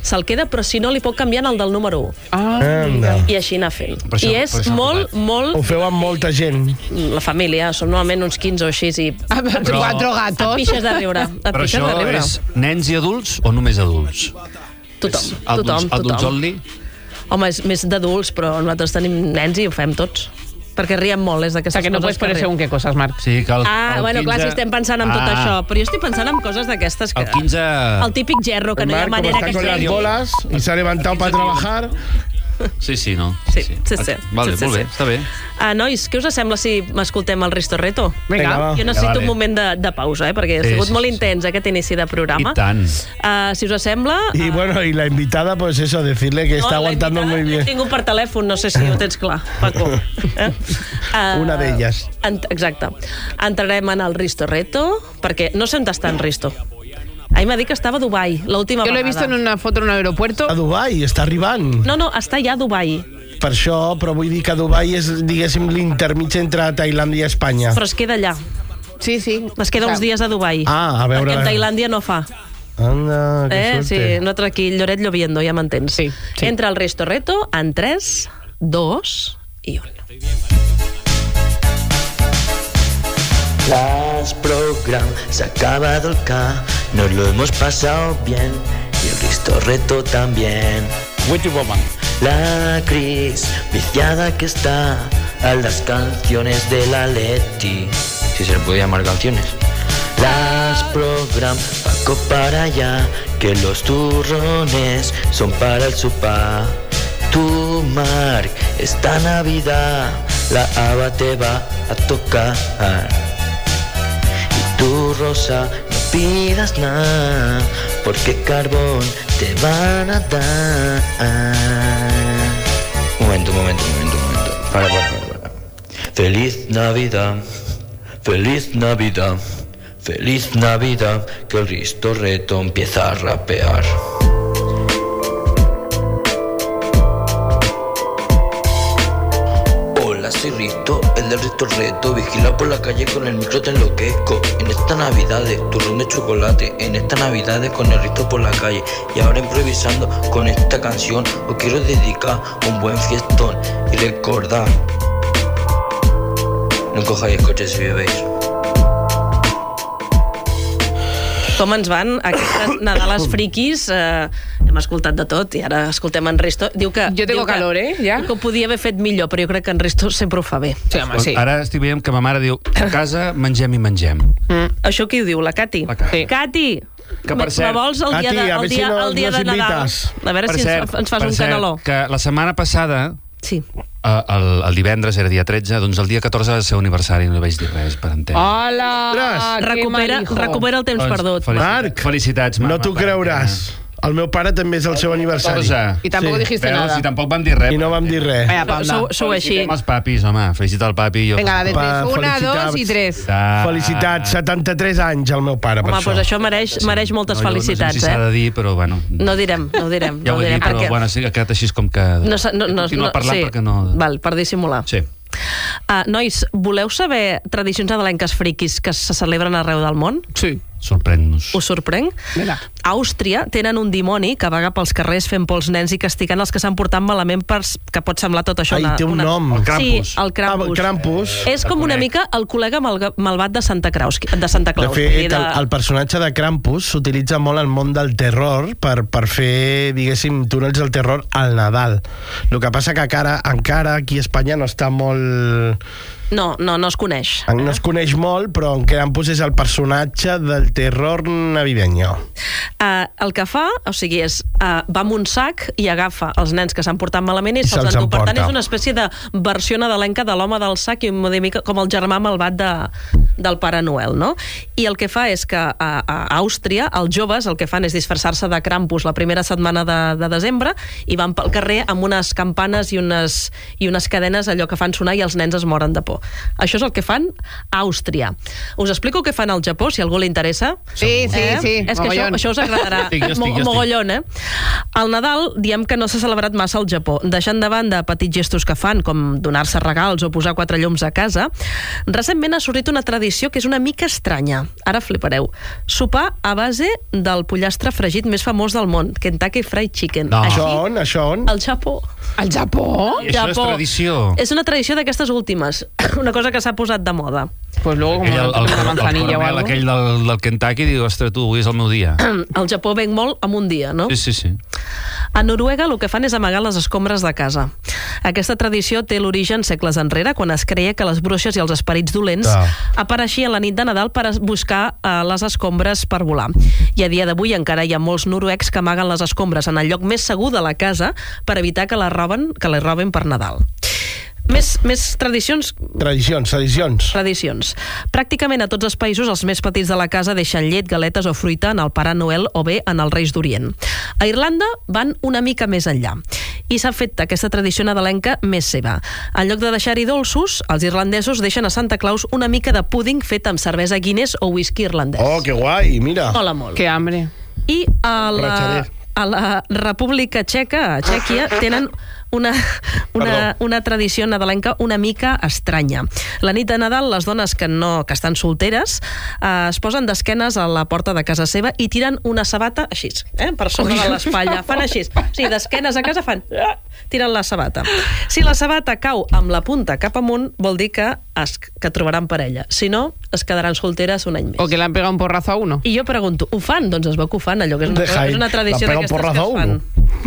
Speaker 1: se'l queda, però si no li pot canviar el del número 1. I així anar fent. I és molt...
Speaker 2: Ho feu amb molta gent.
Speaker 1: La família, som normalment uns 15 o així i...
Speaker 4: 4 gatos.
Speaker 1: Et pixes de riure.
Speaker 3: Però això és nens i adults o només adults?
Speaker 1: Tothom.
Speaker 3: Adults only?
Speaker 1: Home, és més d'adults, però nosaltres tenim nens i ho fem tots. Perquè riem molt, és d'aquestes coses.
Speaker 4: Que no puedes poner según qué cosas, Marc.
Speaker 3: Sí, que
Speaker 1: bueno, clar, si estem pensant en tot això. Però jo estic pensant en coses d'aquestes que...
Speaker 3: El 15...
Speaker 1: El típic gerro, que no hi ha manera que...
Speaker 2: Marc, com està con las bolas y se ha levantado para trabajar...
Speaker 3: Sí, no.
Speaker 1: Sí.
Speaker 3: Vale, molt bé, està bé.
Speaker 1: Nois, què us sembla si m'escoltem el Risto Reto?
Speaker 2: Vinga.
Speaker 1: Jo necessito un moment de pausa, perquè ha sigut molt intens aquest inici de programa.
Speaker 3: I tant.
Speaker 1: Si us sembla...
Speaker 2: Y bueno, y la invitada, pues eso, decirle que está aguantando muy bien.
Speaker 1: Tinc un per telèfon, no sé si ho tens clar, Paco.
Speaker 2: Una d'elles.
Speaker 1: Exacte. Entrarem en el Risto Reto, perquè no sé on està en Risto. Ahir m'ha dit que estava a Dubai, l'última vegada.
Speaker 4: Jo l'he vist en una foto en un aeropuerto.
Speaker 2: A Dubai, està arribant.
Speaker 1: No, està ja a Dubai.
Speaker 2: Per això, però vull dir que Dubai és, diguéssim, l'intermig entre Tailàndia i Espanya.
Speaker 1: Però es queda allà.
Speaker 4: Sí.
Speaker 1: Es queda uns dies a Dubai.
Speaker 2: A veure...
Speaker 1: Perquè en Tailàndia no fa.
Speaker 2: Anda, que suerte.
Speaker 1: Sí, nosaltres aquí, Lloret lloviendo, ja m'entens.
Speaker 4: Sí.
Speaker 1: Entra el Risto Reto en 3, 2 i 1.
Speaker 12: Las program se ha acabado el K, nos lo hemos pasado bien y el Risto Reto también. La Cris, viciada que está a las canciones de la Leti, si se le puede llamar canciones. Las program, Paco para allá, que los turrones son para el sopá. Tu Marc, esta Navidad la haba te va a tocar. Tu Rosa, no pidas nada, porque carbón te van a dar. Un momento. Para. Feliz Navidad, que el Risto Reto empieza a rapear. Soy Risto, el del Risto Reto, vigilado por la calle con el micro te enloquezco. En esta Navidades, turrón de chocolate, en esta Navidades con el Risto por la calle. Y ahora improvisando con esta canción, os quiero dedicar un buen fiestón y recordar, no cojáis el coche si bebéis.
Speaker 1: Com ens van aquestes Nadales friquis? Hem escoltat de tot i ara escoltem en Risto. Diu que...
Speaker 4: Jo tengo calor, ja?
Speaker 1: Que ho podia haver fet millor, però jo crec que en Risto sempre ho fa bé.
Speaker 4: Sí, home, sí.
Speaker 3: Ara estic veient que ma mare diu a casa mengem i mengem.
Speaker 1: Això qui ho diu? La Cati?
Speaker 3: Sí.
Speaker 1: Cati!
Speaker 3: Que per cert...
Speaker 1: Me vols el dia de Nadal? A veure si ens fas un caneló.
Speaker 3: Que la setmana passada...
Speaker 1: Sí.
Speaker 3: El divendres era dia 13, doncs el dia 14 va ser aniversari, no vaig dir res per entendre.
Speaker 4: Hola!
Speaker 1: Recupera el temps perdut.
Speaker 2: Marc,
Speaker 3: felicitats, mama.
Speaker 2: No t'ho creuràs. El meu pare també és el seu aniversari.
Speaker 4: I tampoc dijiste nada.
Speaker 3: I tampoc van dir res.
Speaker 2: I no vam dir res.
Speaker 1: Sou així.
Speaker 3: Felicitem els papis, home. Felicita el papi.
Speaker 4: Vinga, de 3. 1, 2 i 3.
Speaker 2: Felicitats, 73 anys el meu pare, per
Speaker 1: això. Home, doncs això mereix moltes felicitats,
Speaker 3: No sé si s'ha de dir, però bueno.
Speaker 1: No direm.
Speaker 3: Ja ho he dit, però bueno, ha quedat així com que... Continua parlant perquè no...
Speaker 1: Val, per dissimular.
Speaker 3: Sí.
Speaker 1: Nois, voleu saber tradicions nadalenques friquis que se celebren arreu del món?
Speaker 4: Sí.
Speaker 3: Sorprèn-nos.
Speaker 1: Us sorprenc?
Speaker 4: Mira.
Speaker 1: A Àustria tenen un dimoni que vaga pels carrers fent pols nens i castigant els que s'han portat malament que pot semblar tot això
Speaker 2: té un nom.
Speaker 3: El Krampus.
Speaker 1: Sí, el Krampus.
Speaker 2: Krampus.
Speaker 1: És com una mica el col·lega malvat de Santa Claus.
Speaker 2: De fet, el personatge de Krampus s'utilitza molt al món del terror per fer, diguéssim, túnels del terror al Nadal. El que passa que encara aquí a Espanya no està molt...
Speaker 1: No es coneix.
Speaker 2: No es coneix molt, però en Krampus és el personatge del terror navideño.
Speaker 1: El que fa, o sigui, és va amb un sac i agafa els nens que s'han portat malament i se'ls endú. Per tant, és una espècie de versió nadalenca de l'home del sac i una mica com el germà malvat del Pare Noel, no? I el que fa és que a Àustria els joves el que fan és disfressar-se de Krampus la primera setmana de desembre i van pel carrer amb unes campanes i unes cadenes, allò que fan sonar, i els nens es moren de por. Això és el que fan a Àustria. Us explico què fan al Japó, si a algú li interessa.
Speaker 4: Sí.
Speaker 1: És que això us agradarà. Mogollon, Al Nadal diem que no s'ha celebrat massa al Japó. Deixant de banda petits gestos que fan, com donar-se regals o posar 4 llums a casa, recentment ha sortit una tradició que és una mica estranya. Ara flipareu. Sopar a base del pollastre fregit més famós del món, Kentucky Fried Chicken.
Speaker 2: No. Això on?
Speaker 1: Al Japó.
Speaker 4: Al Japó?
Speaker 3: Això és tradició.
Speaker 1: És una tradició d'aquestes últimes. Una cosa que s'ha posat de moda.
Speaker 4: Pues luego, com
Speaker 3: una manzanilla o algo. Aquell del Kentucky diu, ostres, tu, avui és el meu dia.
Speaker 1: Al Japó venc molt amb un dia, no?
Speaker 3: Sí.
Speaker 1: A Noruega el que fan és amagar les escombres de casa. Aquesta tradició té l'origen segles enrere, quan es creia que les bruixes i els esperits dolents apareixien la nit de Nadal per buscar les escombres per volar. I a dia d'avui encara hi ha molts noruecs que amaguen les escombres en el lloc més segur de la casa per evitar que les roben per Nadal. Més tradicions. Tradicions. Pràcticament a tots els països, els més petits de la casa deixen llet, galetes o fruita en el Pare Noel o bé en els Reis d'Orient. A Irlanda van una mica més enllà i s'ha fet aquesta tradició nadalenca més seva. En lloc de deixar-hi dolços, els irlandesos deixen a Santa Claus una mica de púding fet amb cervesa Guinness o whisky irlandès.
Speaker 2: Oh, que guai, mira.
Speaker 1: Mola molt.
Speaker 4: Que hambre.
Speaker 1: I a la República Txeca, a Txèquia, tenen una tradició nadalenca una mica estranya. La nit de Nadal, les dones que estan solteres es posen d'esquenes a la porta de casa seva i tiren una sabata així, per sobre de l'espatlla. Fan així. Sí, d'esquenes a casa tiren la sabata. Si la sabata cau amb la punta cap amunt, vol dir que trobaran parella. Si no, es quedaran solteres un any més.
Speaker 4: O que l'han pegat un porrazo a uno.
Speaker 1: I jo pregunto, ho fan? Doncs es veu que ho fan, allò que és una tradició d'aquestes que es fan.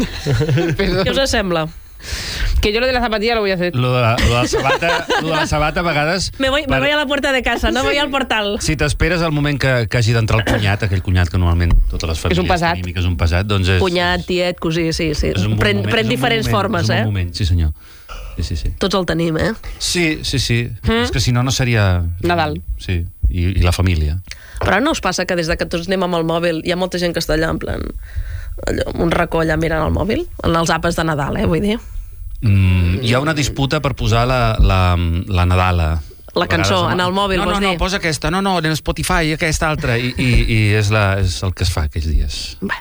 Speaker 1: Què us sembla?
Speaker 4: Que yo lo de la zapatilla lo voy a hacer.
Speaker 3: Lo de la sabata a vegades...
Speaker 1: Me voy a la puerta de casa, no voy al portal.
Speaker 3: Si t'esperes al moment que hagi d'entrar el cunyat, aquell cunyat que normalment totes les famílies tenim i que és un pesat, doncs és...
Speaker 1: Cunyat, tiet, cosí, sí. Pren diferents formes,
Speaker 3: És un moment, sí senyor. Sí.
Speaker 1: Tots el tenim,
Speaker 3: Sí. És que si no seria...
Speaker 4: Nadal.
Speaker 3: Sí, i la família.
Speaker 1: Però no us passa que des que tots anem amb el mòbil hi ha molta gent que està allà en plan... un racó allà mirant el mòbil? En els àpats de Nadal, vull dir.
Speaker 3: Hi ha una disputa per posar la Nadala.
Speaker 1: La cançó, en el mòbil, vols dir?
Speaker 3: No, posa aquesta, no, en Spotify, aquesta altra, i és el que es fa aquells dies.
Speaker 1: Bé.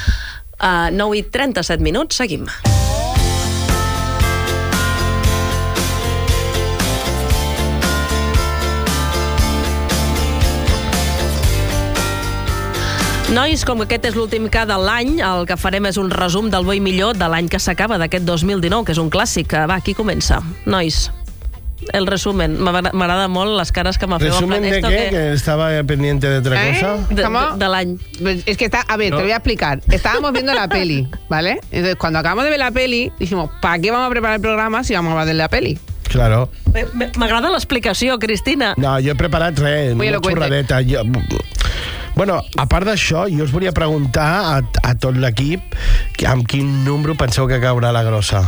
Speaker 1: 9:37, seguim. Nois, com que aquest és l'últim K de l'any, el que farem és un resum del bo i millor de l'any que s'acaba, d'aquest 2019, que és un clàssic. Va, qui comença? Nois, el resumen. M'agrada molt les cares que m'ha fet.
Speaker 2: ¿Resumen de qué? ¿Que estaba pendiente de otra cosa?
Speaker 1: De l'any.
Speaker 4: Es que te lo voy a explicar. Estábamos viendo la peli, ¿vale? Entonces, cuando acabamos de ver la peli, dijimos, ¿para qué vamos a preparar el programa si vamos a hablar de la peli?
Speaker 2: Claro.
Speaker 1: M'agrada l'explicació, Cristina.
Speaker 2: No, jo he preparat res, una xorradeta. Bueno, a part d'això, jo us volia preguntar a tot l'equip amb quin número penseu que caurà la grossa.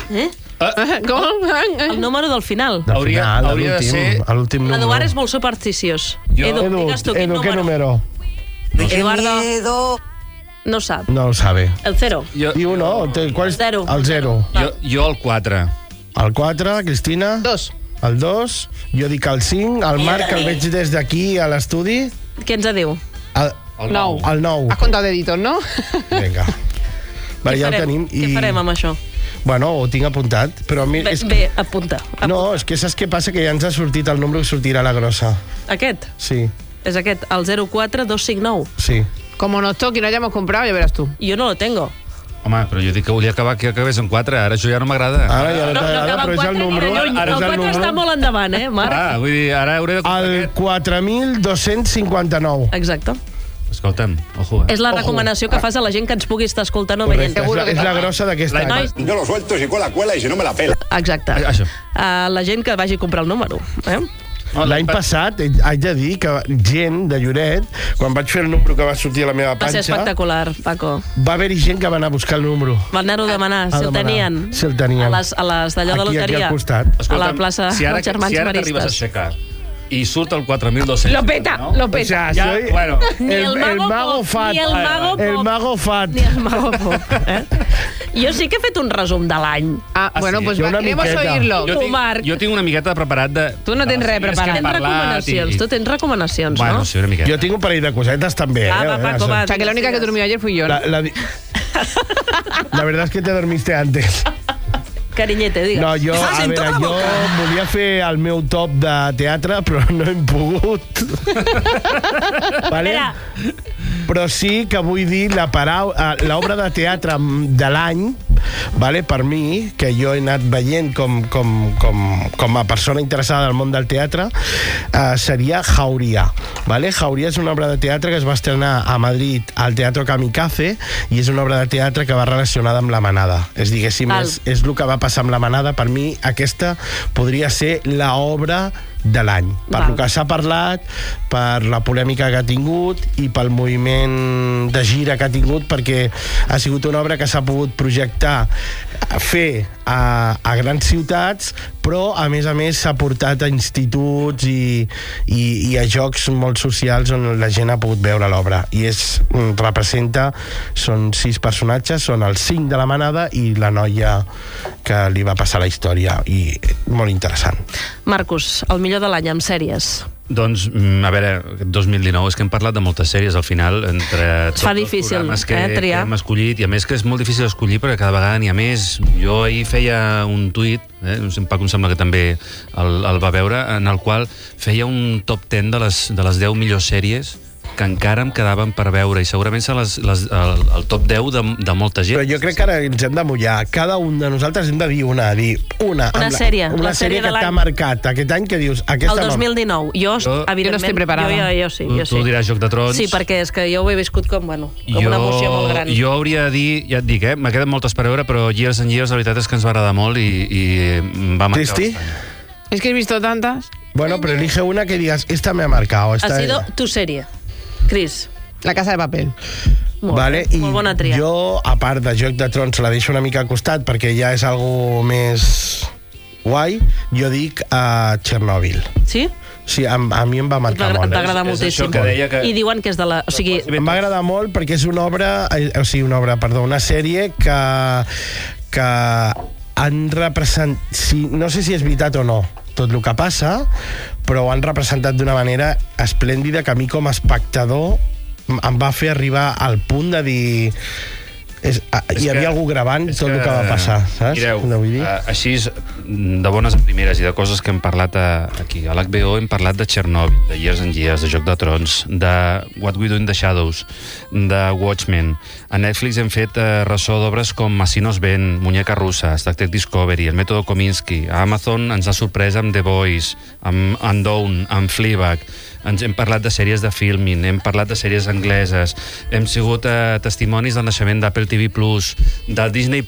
Speaker 1: Com? El número del final.
Speaker 3: Hauria de ser...
Speaker 2: l'últim número.
Speaker 1: L'Eduard és molt supersticiós.
Speaker 2: Edu, ¿qué número?
Speaker 1: Eduardo... No sap.
Speaker 2: No lo sabe.
Speaker 1: El 0.
Speaker 2: I uno, ¿cuál es?
Speaker 1: 0.
Speaker 2: El 0.
Speaker 3: Jo el 4.
Speaker 2: El 4, Cristina?
Speaker 4: 2.
Speaker 2: El 2. Jo dic el 5. El Marc, el veig des d'aquí a l'estudi.
Speaker 1: Què ens diu?
Speaker 2: El 9. El 9.
Speaker 4: Has comptat deditos, no?
Speaker 2: Vinga. Vale, ja el tenim.
Speaker 1: Què farem amb això?
Speaker 2: Bueno, ho tinc apuntat, però...
Speaker 1: Bé, apunta.
Speaker 2: No, és que saps què passa? Que ja ens ha sortit el número que sortirà la grossa.
Speaker 1: Aquest?
Speaker 2: Sí.
Speaker 1: És aquest, el 04259.
Speaker 2: Sí.
Speaker 4: Como nos toque y no hayamos comprado, ya verás tú.
Speaker 1: Jo no lo tengo.
Speaker 3: Home, però jo dic que volia que acabés en 4, ara això ja no m'agrada.
Speaker 2: Ara ja no t'agrada, però és el número.
Speaker 1: El 4 està molt endavant, Marc?
Speaker 3: Vull dir, ara hauré de...
Speaker 2: El 4.259.
Speaker 1: Exacte.
Speaker 3: Escolta'm, ojo.
Speaker 1: És la recomanació que fas a la gent que ens pugui estar escoltant o veient.
Speaker 2: És la grossa d'aquest any.
Speaker 13: Yo lo suelto, si cuela, y si no me la pela.
Speaker 1: Exacte.
Speaker 3: Això.
Speaker 1: La gent que vagi a comprar el número.
Speaker 2: L'any passat, haig de dir que gent de Lloret, quan vaig fer el número que va sortir a la meva panxa...
Speaker 1: Va ser espectacular, Paco.
Speaker 2: Va haver-hi gent que va anar a buscar el número.
Speaker 1: Va anar-ho a demanar, si el tenien.
Speaker 2: Si el tenien.
Speaker 1: A les d'allò de loteria.
Speaker 2: Aquí al costat.
Speaker 1: A la plaça dels Germans Maristes.
Speaker 3: Si ara t'arribes a aixecar i surt el 4.200.
Speaker 4: Lo peta.
Speaker 2: O sea, soy
Speaker 3: bueno.
Speaker 2: el mago Fat.
Speaker 1: Ni el mago
Speaker 2: El mago Fat.
Speaker 1: Ni el mago pop. Jo sí que he fet un resum de l'any.
Speaker 4: Bueno, pues queremos oírlo.
Speaker 1: Tu, Marc.
Speaker 3: Jo tinc una miqueta preparat de...
Speaker 4: Tu no tens res preparat.
Speaker 1: Tens recomanacions. Tu tens recomanacions,
Speaker 3: bueno,
Speaker 1: no?
Speaker 3: Sí, una miqueta.
Speaker 2: Jo tinc un parell de cosetes també.
Speaker 1: Va, Paco, va.
Speaker 4: O sea, que la única que durmió ayer fui yo.
Speaker 2: La verdad es que te dormiste antes.
Speaker 1: Cariñete, digues.
Speaker 2: No, jo volia fer el meu top de teatre, però no hem pogut. Vale? Però sí que vull dir l'obra de teatre de l'any, vale, per mi, que jo he anat veient com a persona interessada al món del teatre, seria Jauria. Vale? Jauria és una obra de teatre que es va estrenar a Madrid al Teatro Kamikaze i és una obra de teatre que va relacionada amb la manada. És el que va passar amb la manada. Per mi aquesta podria ser l'obra de l'any, per el que s'ha parlat, per la polèmica que ha tingut i pel moviment de gira que ha tingut, perquè ha sigut una obra que s'ha pogut projectar, fer a grans ciutats, però a més s'ha portat a instituts i a jocs molt socials on la gent ha pogut veure l'obra, i representa, són 6 personatges, són els 5 de la manada i la noia que li va passar la història, i molt interessant.
Speaker 1: Marcus, el millor de l'any amb sèries.
Speaker 3: Doncs, a veure, 2019 és que hem parlat de moltes sèries al final, entre tots els programes que hem escollit, i a més que és molt difícil escollir perquè cada vegada n'hi ha més. Jo ahir feia un tuit, en Paco em sembla que també el va veure, en el qual feia un top 10 de les 10 millors sèries que encara em quedaven per veure, i segurament són el top 10 de molta gent.
Speaker 2: Però jo crec que ara ens hem de mullar. Cada un de nosaltres hem de dir una
Speaker 1: sèrie.
Speaker 2: Una sèrie que t'ha marcat aquest any, que dius...
Speaker 1: El 2019. Jo no estic preparada. Jo sí.
Speaker 3: Tu diràs Joc de Trons.
Speaker 1: Sí, perquè és que jo ho he viscut com una emoció molt gran.
Speaker 3: Jo hauria de dir, ja et dic, me queden moltes per veure, però Years and Years, la veritat és que ens va agradar molt i va marcar.
Speaker 2: ¿Tristi?
Speaker 4: Es que he visto tantas.
Speaker 2: Bueno, pero elige una que digas, esta me ha marcado.
Speaker 1: Ha sido tu sèrie. Cris.
Speaker 4: La Casa de Papel.
Speaker 1: Molt bona tria.
Speaker 2: Jo, a part de Joc de Trons, la deixo una mica al costat perquè ja és algo més guai. Jo dic Chernobyl.
Speaker 1: Sí?
Speaker 2: Sí, a mi em va marcar molt.
Speaker 1: T'agrada moltíssim. I diuen que és de la... O sigui...
Speaker 2: Em va agradar molt perquè és una sèrie que han representat... No sé si és veritat o no tot el que passa, però ho han representat d'una manera esplèndida que a mi com a espectador em va fer arribar al punt de dir... Hi havia algú gravant tot el que va passar, saps?
Speaker 3: Mireu, així de bones primeres i de coses que hem parlat aquí. A l'HBO hem parlat de Chernobyl, de Years and Years, de Joc de Trons, de What We Do in the Shadows, de Watchmen. A Netflix hem fet ressò d'obres com Masinos Ben, Muñeca Russa, Star Trek Discovery, El Mètode Kominsky. A Amazon ens ha sorprès amb The Boys, amb Undone, amb Fleabag. Hem parlat de sèries de filming, hem parlat de sèries angleses, hem sigut testimonis del naixement d'Apple TV+, del Disney+,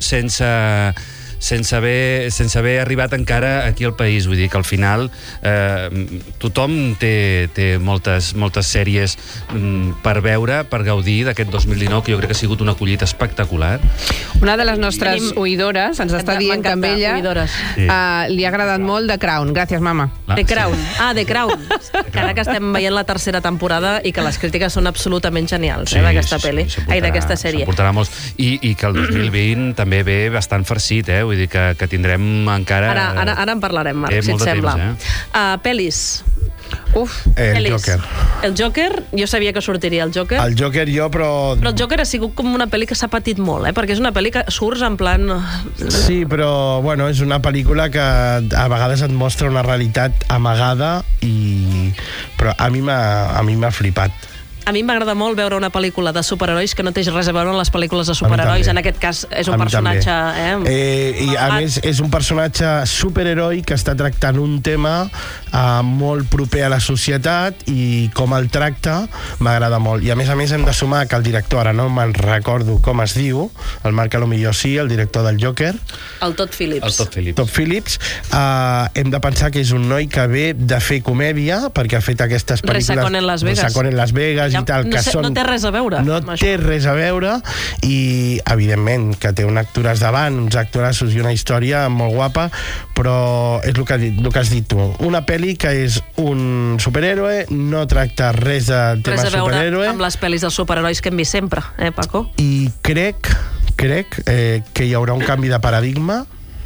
Speaker 3: sense haver arribat encara aquí al país. Vull dir que al final tothom té moltes sèries per veure, per gaudir d'aquest 2019, que jo crec que ha sigut una collita espectacular.
Speaker 4: Una de les nostres oïdores ens està dient que amb ella li ha agradat molt The Crown. Gràcies, mama.
Speaker 1: The Crown. The Crown. Que ara que estem veient la tercera temporada i que les crítiques són absolutament genials d'aquesta pel·li, d'aquesta sèrie.
Speaker 3: S'emportarà molts. I que el 2020 també ve bastant farcit, vull dir que tindrem encara...
Speaker 1: Ara en parlarem, Marc, si et sembla. Pel·lis.
Speaker 2: El Joker.
Speaker 1: El Joker, jo sabia que sortiria el Joker.
Speaker 2: El Joker però
Speaker 1: el Joker ha sigut com una pel·li que s'ha patit molt, perquè és una pel·li que surts en plan...
Speaker 2: Sí, però bueno, és una pel·lícula que a vegades et mostra una realitat amagada, però a mi m'ha flipat.
Speaker 1: A mi m'agrada molt veure una pel·lícula de superherois que no té res a veure amb les pel·lícules de superherois. En aquest cas és un personatge...
Speaker 2: I a més és un personatge superheroi que està tractant un tema molt proper a la societat, i com el tracta m'agrada molt. I a més hem de sumar que el director, ara no me'n recordo com es diu, el Marc a lo millor sí, el director del Joker,
Speaker 1: el Todd Phillips.
Speaker 2: Todd Phillips. Hem de pensar que és un noi que ve de fer comèdia, perquè ha fet aquestes pel·lícules
Speaker 1: Resacón en Las Vegas,
Speaker 2: digital, que són...
Speaker 1: No té res a veure.
Speaker 2: No té res a veure, i evidentment que té un actoràs davant, uns actorassos i una història molt guapa, però és el que has dit tu. Una pel·li que és un superhéroe, no tracta res de tema superhéroe.
Speaker 1: Res a veure amb les pel·lis dels superherois que hem vist sempre, Paco?
Speaker 2: I crec que hi haurà un canvi de paradigma,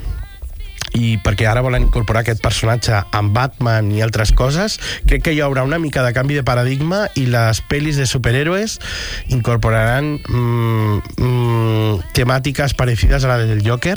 Speaker 2: i perquè ara volen incorporar aquest personatge amb Batman i altres coses, crec que hi haurà una mica de canvi de paradigma i les pel·lis de superhéroes incorporaran temàtiques parecides a la del Joker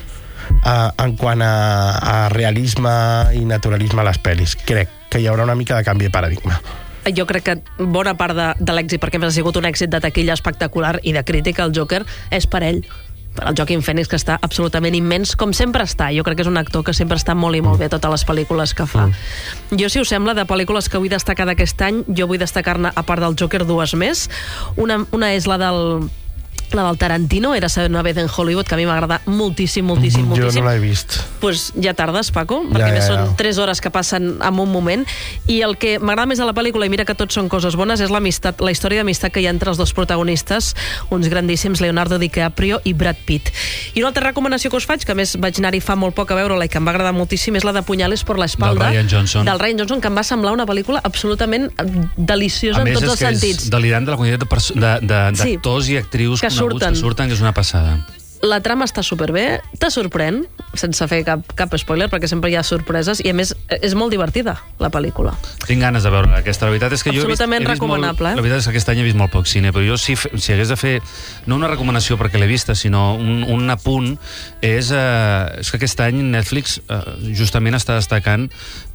Speaker 2: en quant a realisme i naturalisme a les pel·lis. Crec que hi haurà una mica de canvi de paradigma.
Speaker 1: Jo crec que bona part de l'èxit, perquè ha sigut un èxit de taquilla espectacular i de crítica, el Joker, és per ell. Per el Joaquin Phoenix, que està absolutament immens, com sempre està. Jo crec que és un actor que sempre està molt i molt bé a totes les pel·lícules que fa. Jo, si us sembla, de pel·lícules que vull destacar d'aquest any, jo vull destacar-ne, a part del Joker, dues més. Una és la del Tarantino, era una vez en Hollywood, que a mi m'agrada moltíssim.
Speaker 2: Jo no l'he vist.
Speaker 1: Pues ja tardes, Paco, perquè són 3 hores que passen en un moment, i el que m'agrada més de la pel·lícula, i mira que tots són coses bones, és l'amistat, la història d'amistat que hi ha entre els dos protagonistes, uns grandíssims, Leonardo DiCaprio i Brad Pitt. I una altra recomanació que us faig, que a més vaig anar-hi fa molt poc a veure-la i que em va agradar moltíssim, és la de Punyales por la espalda,
Speaker 3: del
Speaker 1: Ryan Johnson, que em va semblar una pel·lícula absolutament deliciosa en tots els sentits. A més, és
Speaker 3: delirant de la quantitat d'actors i actrius que surten, que és una passada.
Speaker 1: La trama està superbé, te sorprèn, sense fer cap spoiler, perquè sempre hi ha sorpreses, i a més és molt divertida, la pel·lícula.
Speaker 3: Tinc ganes de veure aquesta. La veritat és que
Speaker 1: absolutament recomanable.
Speaker 3: La veritat és que aquest any he vist molt poc cine, però jo si hagués de fer, no una recomanació perquè l'he vista, sinó un apunt, és que aquest any Netflix justament està destacant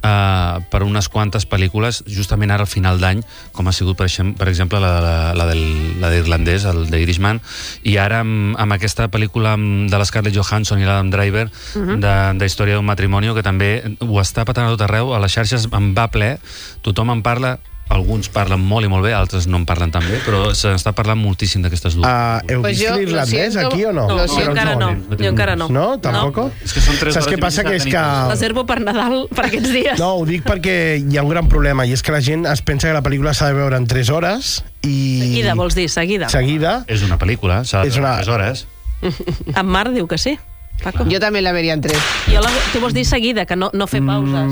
Speaker 3: per unes quantes pel·lícules, justament ara al final d'any, com ha sigut, per exemple, la d'Irlandès, el d'Irishman, i ara amb aquesta pel·lícula de la Scarlett Johansson i l'Adam Driver, de Història d'un matrimoni, que també ho està patant a tot arreu, a les xarxes en va ple, tothom en parla, alguns parlen molt i molt bé, altres no en parlen tan bé, però se n'està parlant moltíssim d'aquestes dues.
Speaker 2: Heu vist l'Irlandès aquí o no?
Speaker 1: No, jo encara no.
Speaker 2: No? Tampoc?
Speaker 3: És que són 3 hores.
Speaker 2: Saps què passa? Que és que...
Speaker 1: Reservo per Nadal, per aquests dies.
Speaker 2: No, ho dic perquè hi ha un gran problema, i és que la gent es pensa que la pel·lícula s'ha de veure en 3 hores i...
Speaker 1: Seguida, vols dir, seguida.
Speaker 3: És una pel·lícula, s'ha de veure en 3 hores.
Speaker 1: En Marc diu que sí, Paco.
Speaker 4: Jo també la veria en 3.
Speaker 1: Tu vols dir seguida, que no fer pauses.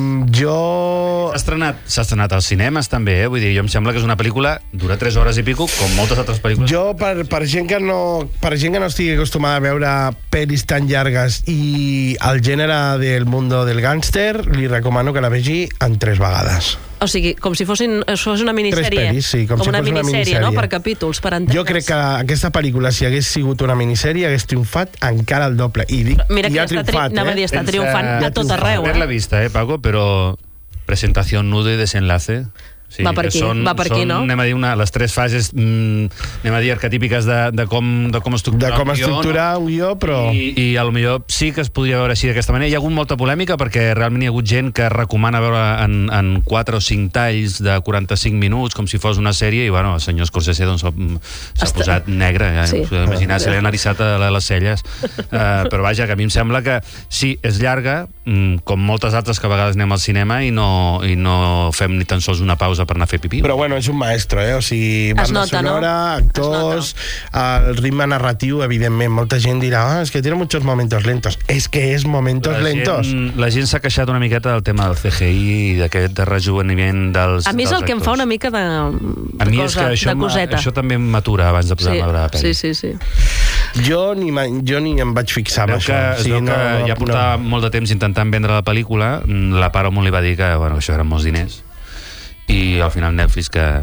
Speaker 2: S'ha
Speaker 3: estrenat als cinemes també, vull dir, jo em sembla que és una pel·lícula, dura 3 hores i pico, com moltes altres pel·lícules.
Speaker 2: Jo, per gent que no estigui acostumada a veure pel·lis tan llargues i el gènere del mundo del gàngster, li recomano que la vegi en 3 vegades.
Speaker 1: O sigui, com si fos una minissèrie.
Speaker 2: 3 pel·lis, sí, com si
Speaker 1: una
Speaker 2: fos una minissèrie,
Speaker 1: no? Per capítols, per entendre's.
Speaker 2: Jo crec que aquesta pel·lícula, si hagués sigut una minissèrie, hagués triomfat encara el doble. I
Speaker 1: mira que està triomfant a tot arreu.
Speaker 3: Per la vista, Paco, però presentació, nudo i desenlace... Sí,
Speaker 1: va per aquí, no?
Speaker 3: Anem a dir les 3 fases, anem a dir, arquetípiques de com
Speaker 2: estructurar un guió, però...
Speaker 3: I a lo millor sí que es podria veure així d'aquesta manera. Hi ha hagut molta polèmica perquè realment hi ha hagut gent que recomana veure en 4 o 5 talls de 45 minuts, com si fos una sèrie, i bueno, el senyor Scorsese s'ha posat negre, imaginar, se li han eriçat a les celles. Però vaja, que a mi em sembla que sí, és llarga, com moltes altres que a vegades anem al cinema i no fem ni tan sols una pausa per anar a fer pipí.
Speaker 2: Però bueno, és un maestro, o sigui, banda sonora, actors, el ritme narratiu, evidentment, molta gent dirà, és que tiene muchos momentos lentos. És que és momentos lentos.
Speaker 3: La gent s'ha queixat una miqueta del tema del CGI i d'aquest rejuveniment dels actors.
Speaker 1: A mi és el que em fa una mica de coseta.
Speaker 3: Això també m'atura abans de posar-me a veure la pel·li.
Speaker 1: Sí.
Speaker 2: Jo ni em vaig fixar en això.
Speaker 3: Es veu que ja portava molt de temps intentant vendre la pel·lícula, la Paramount li va dir que això eren molts diners, i al final Netflix
Speaker 2: va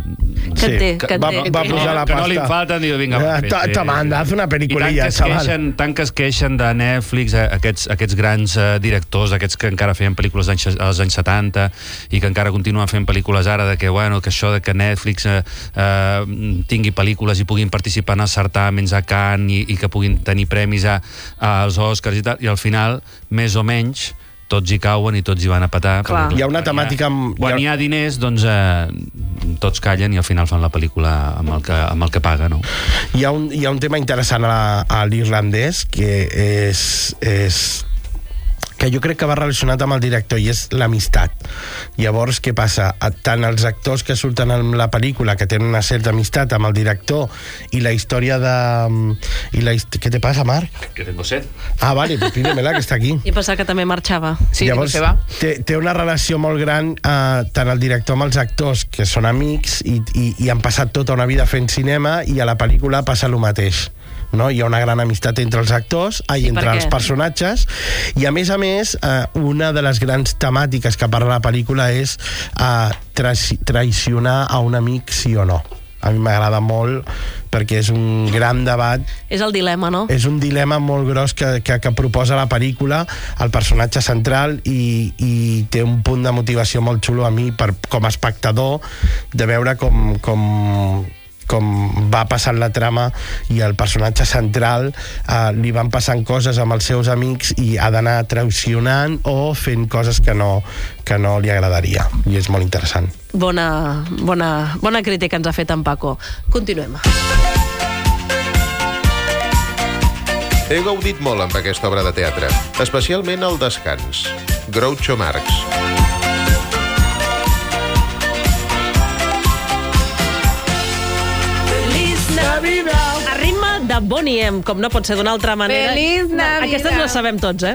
Speaker 2: posar la pasta.
Speaker 3: Que no li falten, diu, vinga,
Speaker 2: haz una pel·lículilla, chaval.
Speaker 3: Tant que es queixen de Netflix, aquests grans directors, aquests que encara feien pel·lícules als anys 70 i que encara continuen fent pel·lícules ara, que això de que Netflix tingui pel·lícules i puguin participar en els certàmens a Cannes i que puguin tenir premis als Oscars i tal, i al final, més o menys, tots hi cauen i tots hi van a petar.
Speaker 2: Hi ha una temàtica...
Speaker 3: Quan hi ha diners, doncs tots callen i al final fan la pel·lícula amb el que paga, no?
Speaker 2: Hi ha un tema interessant a l'irlandès que és que jo crec que va relacionat amb el director, i és l'amistat. Llavors, què passa? Tant els actors que surten en la pel·lícula, que tenen una certa amistat amb el director, i la història de... Què te passa, Marc?
Speaker 3: Que tengo sed.
Speaker 2: Ah, vale, pues pídemela, que està aquí.
Speaker 1: I pensava que també marxava.
Speaker 4: Sí,
Speaker 2: llavors, té una relació molt gran, tant el director amb els actors, que són amics, i han passat tota una vida fent cinema, i a la pel·lícula passa el mateix. No? Hi ha una gran amistat entre els actors, entre els personatges, i a més, una de les grans temàtiques que parla la pel·lícula és traicionar a un amic sí o no. A mi m'agrada molt perquè és un gran debat.
Speaker 1: És el dilema, no?
Speaker 2: És un dilema molt gros que proposa la pel·lícula, el personatge central, i té un punt de motivació molt xulo a mi, com a espectador, de veure com va passant la trama i el personatge central li van passant coses amb els seus amics i ha d'anar traicionant o fent coses que no li agradaria, i és molt interessant.
Speaker 1: Bona crítica ens ha fet en Paco. Continuem.
Speaker 6: He gaudit molt amb aquesta obra de teatre, especialment el descans. Groucho Marx.
Speaker 1: A ritme de Boney M, com no pot ser d'una altra manera.
Speaker 4: Feliç Navidad.
Speaker 1: Aquestes les sabem tots,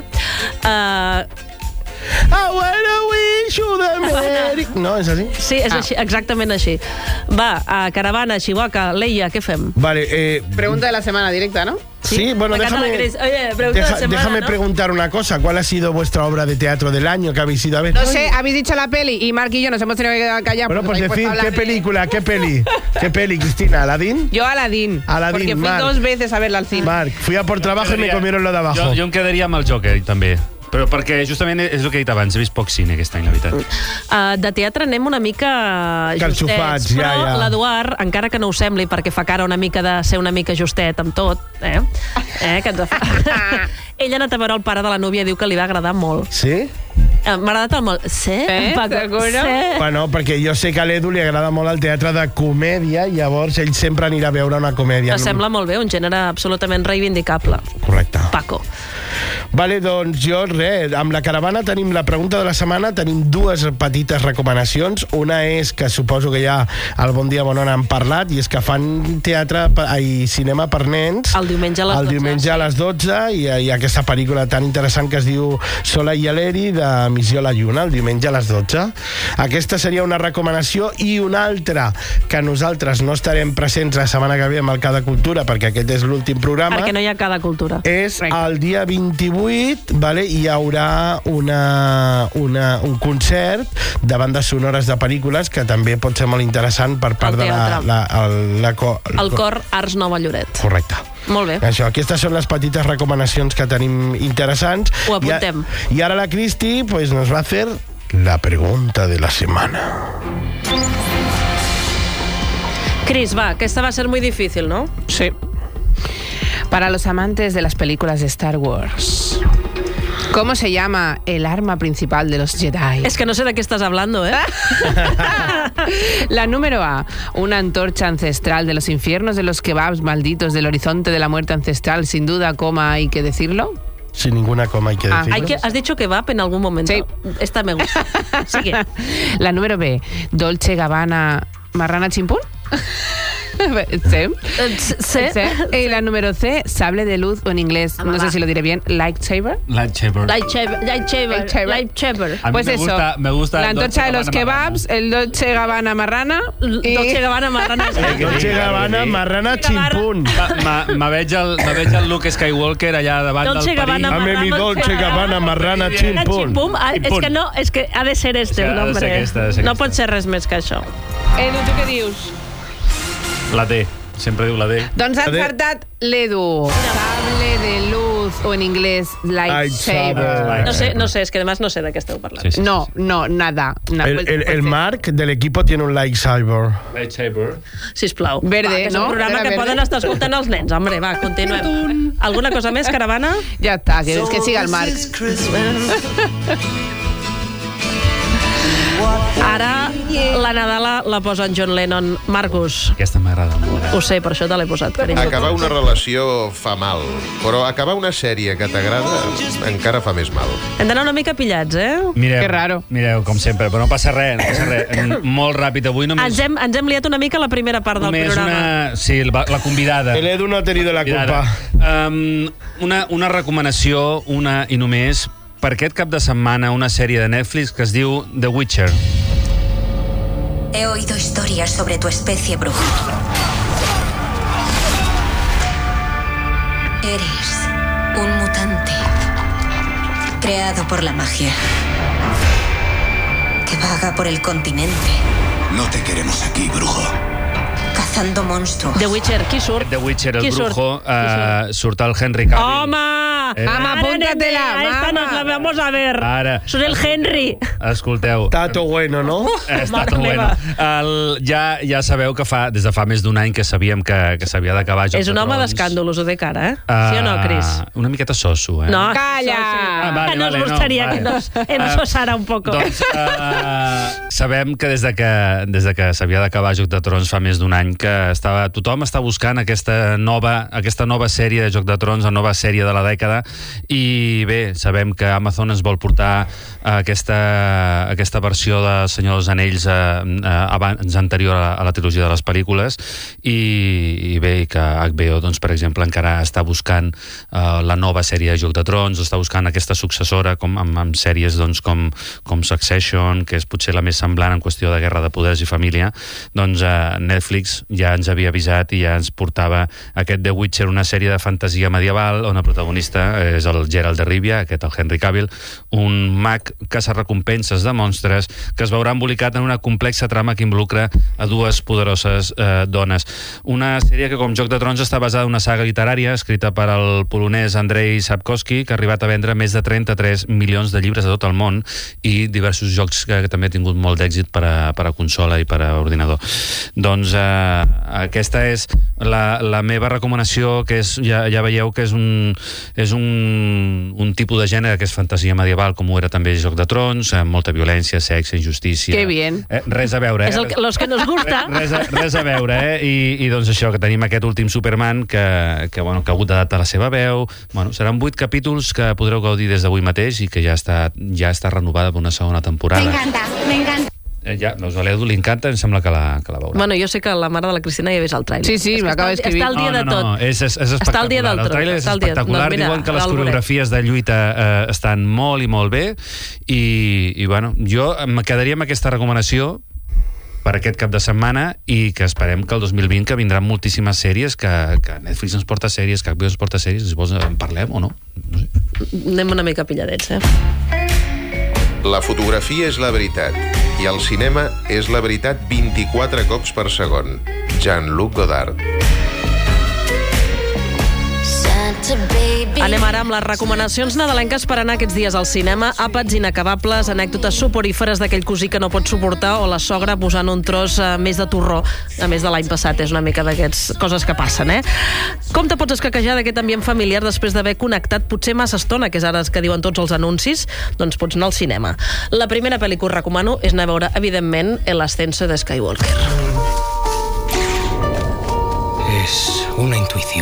Speaker 2: I wanna wish you the Merry... No, és així?
Speaker 1: Sí, és així, exactament així. Va, Caravana, Chihuahua, Leia, què fem?
Speaker 2: Vale,
Speaker 4: Pregunta de la semana directa, ¿no?
Speaker 2: Sí, bueno, déjame preguntar una cosa. ¿Cuál ha sido vuestra obra de teatro del año que habéis ido a ver?
Speaker 4: No sé, habéis dicho la peli y Marc y yo nos hemos tenido que callar.
Speaker 2: Bueno, pues decir, ¿qué película? ¿Qué peli? ¿Qué peli, Cristina? ¿Aladdin?
Speaker 4: Yo Aladdin. Porque fui
Speaker 2: Marc.
Speaker 4: 2 veces a verla al cine.
Speaker 2: Marc, fui a por trabajo y me comieron lo de abajo.
Speaker 3: Jo em quedaria amb el Joker, també. Però perquè justament és el que he dit abans, he vist poc cine aquest any, la veritat.
Speaker 1: De teatre anem una mica
Speaker 2: justets,
Speaker 1: però l'Eduard, encara que no ho sembli, perquè fa cara una mica de ser una mica justet amb tot, que ens fa... Ell ha anat a veure el pare de la núvia i diu que li va agradar molt.
Speaker 2: Sí?
Speaker 1: M'ha agradat molt. Sí?
Speaker 4: Seguro?
Speaker 1: Sí.
Speaker 2: Bueno, perquè jo sé que a l'Edu li agrada molt el teatre de comèdia, i llavors ell sempre anirà a veure una comèdia.
Speaker 1: Em sembla molt bé, un gènere absolutament reivindicable.
Speaker 2: Correcte.
Speaker 1: Paco.
Speaker 2: Vale, doncs jo, amb la caravana tenim la pregunta de la setmana, tenim 2 petites recomanacions. Una és que suposo que ja al Bon Dia Bon Hora han parlat, i és que fan cinema per nens
Speaker 1: el diumenge a les 12,
Speaker 2: i aquesta pel·lícula tan interessant que es diu Sola i Aleri, de Missió a la Lluna, el diumenge a les 12. Aquesta seria una recomanació, i una altra, que nosaltres no estarem presents la setmana que ve amb el Cada Cultura, perquè aquest és l'últim programa.
Speaker 1: Perquè no hi ha Cada Cultura.
Speaker 2: És el dia 28, vale? Hi haurà un concert de bandes sonores de pel·lícules que també pot ser molt interessant per part de
Speaker 1: el Cor Arts Nova Lloret.
Speaker 2: Correcte.
Speaker 1: Molt bé.
Speaker 2: Això, aquestes són les petites recomanacions que tenim interessants.
Speaker 1: Ho apuntem.
Speaker 2: I ara la Cristi pues, nos va a hacer la pregunta de la semana.
Speaker 1: Cris, va, que esta va a ser muy difícil, ¿no?
Speaker 4: Sí. Para los amantes de las películas de Star Wars, ¿cómo se llama el arma principal de los Jedi?
Speaker 1: Es que no sé de qué estás hablando, ¿eh?
Speaker 4: La número A, una antorcha ancestral de los infiernos de los kebabs malditos del horizonte de la muerte ancestral, sin duda, coma, hay que decirlo.
Speaker 2: Sin ninguna coma hay que decirlo.
Speaker 1: ¿Has dicho kebab en algún momento?
Speaker 4: Sí.
Speaker 1: Esta me gusta. Sigue.
Speaker 4: La número B, Dolce Gabbana Marrana Chimpún. Sí.
Speaker 1: Sí.
Speaker 4: Y la número C, sable de luz, o en inglés, no sé si lo diré bien, lightsaber.
Speaker 1: Lightsaber.
Speaker 4: Pues eso,
Speaker 3: me gusta
Speaker 4: la antorcha de los kebabs, el Dolce Gabbana Marrana.
Speaker 1: Dolce Gabbana Marrana.
Speaker 2: Dolce Gabbana Marrana Chimpún.
Speaker 3: Me veig el Luke Skywalker allà davant del perill.
Speaker 2: Dame mi Dolce Gabbana Marrana Chimpún.
Speaker 1: És que ha de ser el nombre. No pot ser res més que això.
Speaker 4: Edu, tu què dius?
Speaker 3: La D, sempre diu la D.
Speaker 4: Doncs ha encertat l'Edu. Sable de luz, o en inglés, lightsaber.
Speaker 1: No sé, es que además no sé de qué esteu parlant.
Speaker 3: Sí.
Speaker 4: No, nada.
Speaker 2: El Marc del equipo tiene un lightsaber.
Speaker 1: Sisplau.
Speaker 4: Verde,
Speaker 1: és
Speaker 4: no?
Speaker 1: un programa que poden estar escoltant els nens. Hombre, va, continuem. Alguna cosa més, Caravana?
Speaker 4: Ja està, que siga el Marc.
Speaker 1: Ara, La Nadala la posa en John Lennon. Marcus.
Speaker 3: Aquesta m'agrada molt.
Speaker 1: Ho sé, per això te l'he posat, carinyo.
Speaker 6: Acabar una relació fa mal, però acabar una sèrie que t'agrada encara fa més mal.
Speaker 1: Hem d'anar una mica pillats,
Speaker 3: Mireu,
Speaker 4: Que raro.
Speaker 3: Mireu, com sempre, però no passa res, Molt ràpid, avui només...
Speaker 1: Ens hem liat una mica la primera part del programa.
Speaker 3: Sí, la convidada.
Speaker 2: El Edu no ha tenido la culpa.
Speaker 3: Una recomanació, una i només, per aquest cap de setmana, una sèrie de Netflix que es diu The Witcher.
Speaker 14: He oído historias sobre tu especie bruja. Eres un mutante creado por la magia que vaga por el continente.
Speaker 10: No te queremos aquí, brujo.
Speaker 14: Cazando monstruos.
Speaker 1: The Witcher, qui surt?
Speaker 3: The Witcher, el
Speaker 1: Qui
Speaker 3: brujo, surt el Henry Cavill.
Speaker 1: Home!
Speaker 4: Apúntatela,
Speaker 1: Esta nos la vamos a ver.
Speaker 3: Ara.
Speaker 1: Surt el Henry.
Speaker 3: Escolteu.
Speaker 2: Tato bueno, no?
Speaker 3: Tato bueno. Ja sabeu que des de fa més d'un any que sabíem que s'havia d'acabar Joc de Trons.
Speaker 1: És un home d'escàndolos, ho té cara, Sí o no, Cris?
Speaker 3: Una miqueta soso,
Speaker 1: No,
Speaker 4: calla!
Speaker 3: Vale,
Speaker 1: nos gustaría que nos ensosara un poco.
Speaker 3: Doncs sabem que des de que s'havia d'acabar Joc de Trons fa més d'un any que tothom està buscant aquesta nova sèrie de Joc de Trons, la nova sèrie de la dècada, i bé, sabem que Amazon ens vol portar aquesta versió de Senyor dels Anells abans anterior a la trilogia de les pel·lícules, i bé, que HBO, doncs, per exemple, encara està buscant la nova sèrie de Joc de Trons, està buscant aquesta successora amb sèries doncs, com Succession, que és potser la més semblant en qüestió de guerra de poders i família. Doncs Netflix ja ens havia avisat i ja ens portava aquest The Witcher, una sèrie de fantasia medieval on el protagonista és el Geralt de Rivia, aquest el Henry Cavill, un mag caça-recompenses de monstres que es veurà embolicat en una complexa trama que involucra a dues poderoses dones. Una sèrie que, com Joc de Trons, està basada en una saga literària escrita per el polonès Andrzej Sapkowski, que ha arribat a vendre més de 33 milions de llibres a tot el món, i diversos jocs que també ha tingut molt d'èxit per a consola i per a ordinador. Doncs aquesta és la meva recomanació, que ja veieu que és un tipus de gènere que és fantasia medieval, com ho era també Joc de Trons, molta violència, sexe, injustícia...
Speaker 4: Que bien.
Speaker 3: Res a veure,
Speaker 1: És los que nos gusta.
Speaker 3: Res a veure, I doncs això, que tenim aquest últim Superman que ha hagut d'adaptar la seva veu. Seran 8 capítols que podreu gaudir des d'avui mateix i que ja està renovada per una segona temporada.
Speaker 14: M'encanta.
Speaker 3: Ja, veus, a l'Edu li encanta, em sembla que la veurà.
Speaker 1: Bueno, jo sé que la mare de la Cristina ja ha vist el tràiler.
Speaker 4: Sí, m'acaba d'escriure.
Speaker 1: Està al dia de tot.
Speaker 3: No, és espectacular.
Speaker 1: Està al dia del
Speaker 3: El tràiler és espectacular. Diuen que les coreografies de lluita estan molt i molt bé, i bueno, jo em quedaria amb aquesta recomanació per aquest cap de setmana, i que esperem que el 2020 que vindran moltíssimes sèries, que Netflix ens porta sèries, que HBO ens porta sèries, si vols en parlem o no. No sé.
Speaker 1: Anem una mica pilladets,
Speaker 6: La fotografia és la veritat i el cinema és la veritat 24 cops per segon. Jean-Luc Godard.
Speaker 1: Anem ara amb les recomanacions nadalenques per anar aquests dies al cinema. Àpats inacabables, anècdotes soporíferes d'aquell cosí que no pot suportar, o la sogra posant un tros més de torró, a més de l'any passat. És una mica d'aquestes coses que passen, Com te pots escaquejar d'aquest ambient familiar després d'haver connectat potser massa estona, que és ara que diuen tots els anuncis? Doncs pots anar al cinema. La primera pel·li que us recomano és anar a veure, evidentment, El ascenso de Skywalker.
Speaker 10: Es una intuición.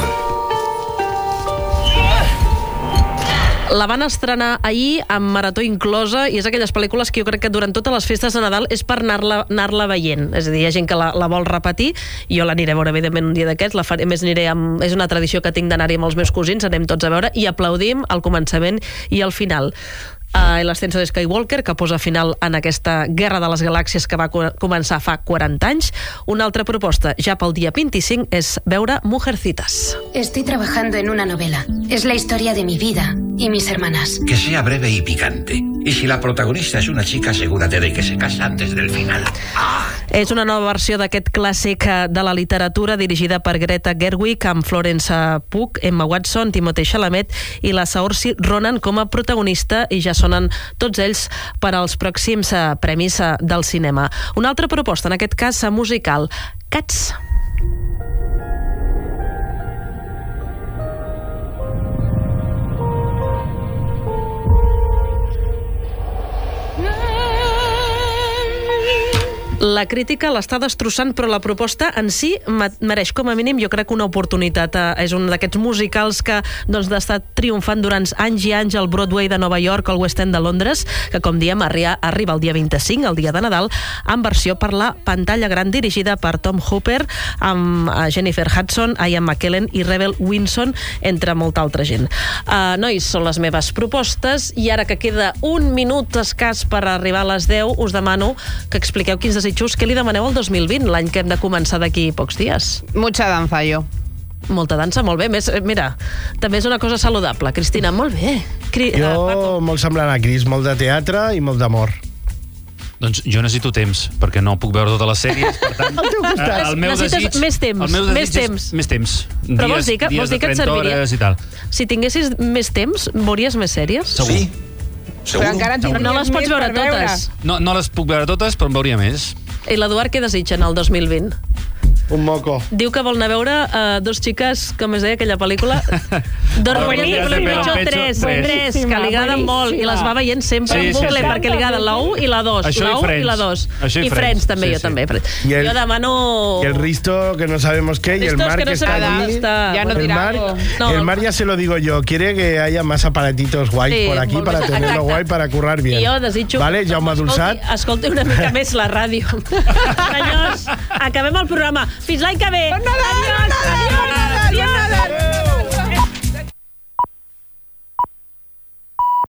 Speaker 1: La van estrenar ahir amb marató inclosa, i és aquelles pel·lícules que jo crec que durant totes les festes de Nadal és per anar-la veient. És a dir, hi ha gent que la vol repetir, i jo l'aniré a veure, evidentment, un dia d'aquests. És una tradició que tinc d'anar-hi amb els meus cosins, anem tots a veure i aplaudim al començament i al final. L'ascenso de Skywalker, que posa final en aquesta guerra de les galàxies que va començar fa 40 anys. Una altra proposta, ja pel dia 25, és veure Mujercitas.
Speaker 14: Estoy trabajando en una novela. Es la historia de mi vida y mis hermanas.
Speaker 10: Que sea breve y picante. Y si la protagonista es una chica, asegúrate de que se casa antes del final.
Speaker 1: És una nova versió d'aquest clàssic de la literatura, dirigida per Greta Gerwig, amb Florence Pugh, Emma Watson, Timothée Chalamet i la Saoirse Ronan com a protagonista, i ja sonen tots ells per als pròxims premis del cinema. Una altra proposta, en aquest cas musical, Cats. La crítica l'està destrossant, però la proposta en si mereix com a mínim, jo crec, una oportunitat. És un d'aquests musicals que doncs, ha estat triomfant durant anys i anys al Broadway de Nova York, al West End de Londres, que, com diem, arriba el dia 25, el dia de Nadal, en versió per la pantalla gran, dirigida per Tom Hooper, amb Jennifer Hudson, Ian McKellen i Rebel Wilson, entre molta altra gent. Nois, són les meves propostes, i ara que queda un minut escàs per arribar a les 10, us demano que expliqueu quins desitjos, què li demaneu al 2020, l'any que hem de començar d'aquí pocs dies.
Speaker 4: Mucha danza, jo.
Speaker 1: Molta dansa, molt bé. Mira, també és una cosa saludable. Cristina, molt bé.
Speaker 2: Jo, molt semblant a Cris, molt de teatre i molt d'amor.
Speaker 3: Doncs jo necessito temps, perquè no puc veure totes les sèries, per tant, el meu desig...
Speaker 1: Més temps.
Speaker 3: Més temps.
Speaker 1: Però vols dir que et serviria?
Speaker 3: I tal.
Speaker 1: Si tinguessis més temps, veuries més sèries?
Speaker 3: Segur.
Speaker 13: Sí.
Speaker 4: Però encara
Speaker 1: no les pots veure totes.
Speaker 3: No les puc veure totes, però en veuria més.
Speaker 1: I l'Eduard què desitja en el 2020?
Speaker 2: Un moco.
Speaker 1: Diu que vol anar a veure dos xiques, com es deia aquella pel·lícula? Dos rollos de pecho, tres, que li agraden molt, i les va veient sempre en bucle, perquè li agraden la 1 i la 2. La 1 i la 2. I Friends també, jo també. Jo demano...
Speaker 2: Y el Risto, que no sabemos qué, y el Mar que está allí. El Mar ya se lo digo yo, quiere que haya más aparatitos guay por aquí, para tenerlo guay, para currar bien.
Speaker 1: I jo desitjo...
Speaker 2: Vale, Jaume Dulçat.
Speaker 1: Escolti una mica més la ràdio. Senyors, acabem el programa. Fins l'any que ve. Adiós.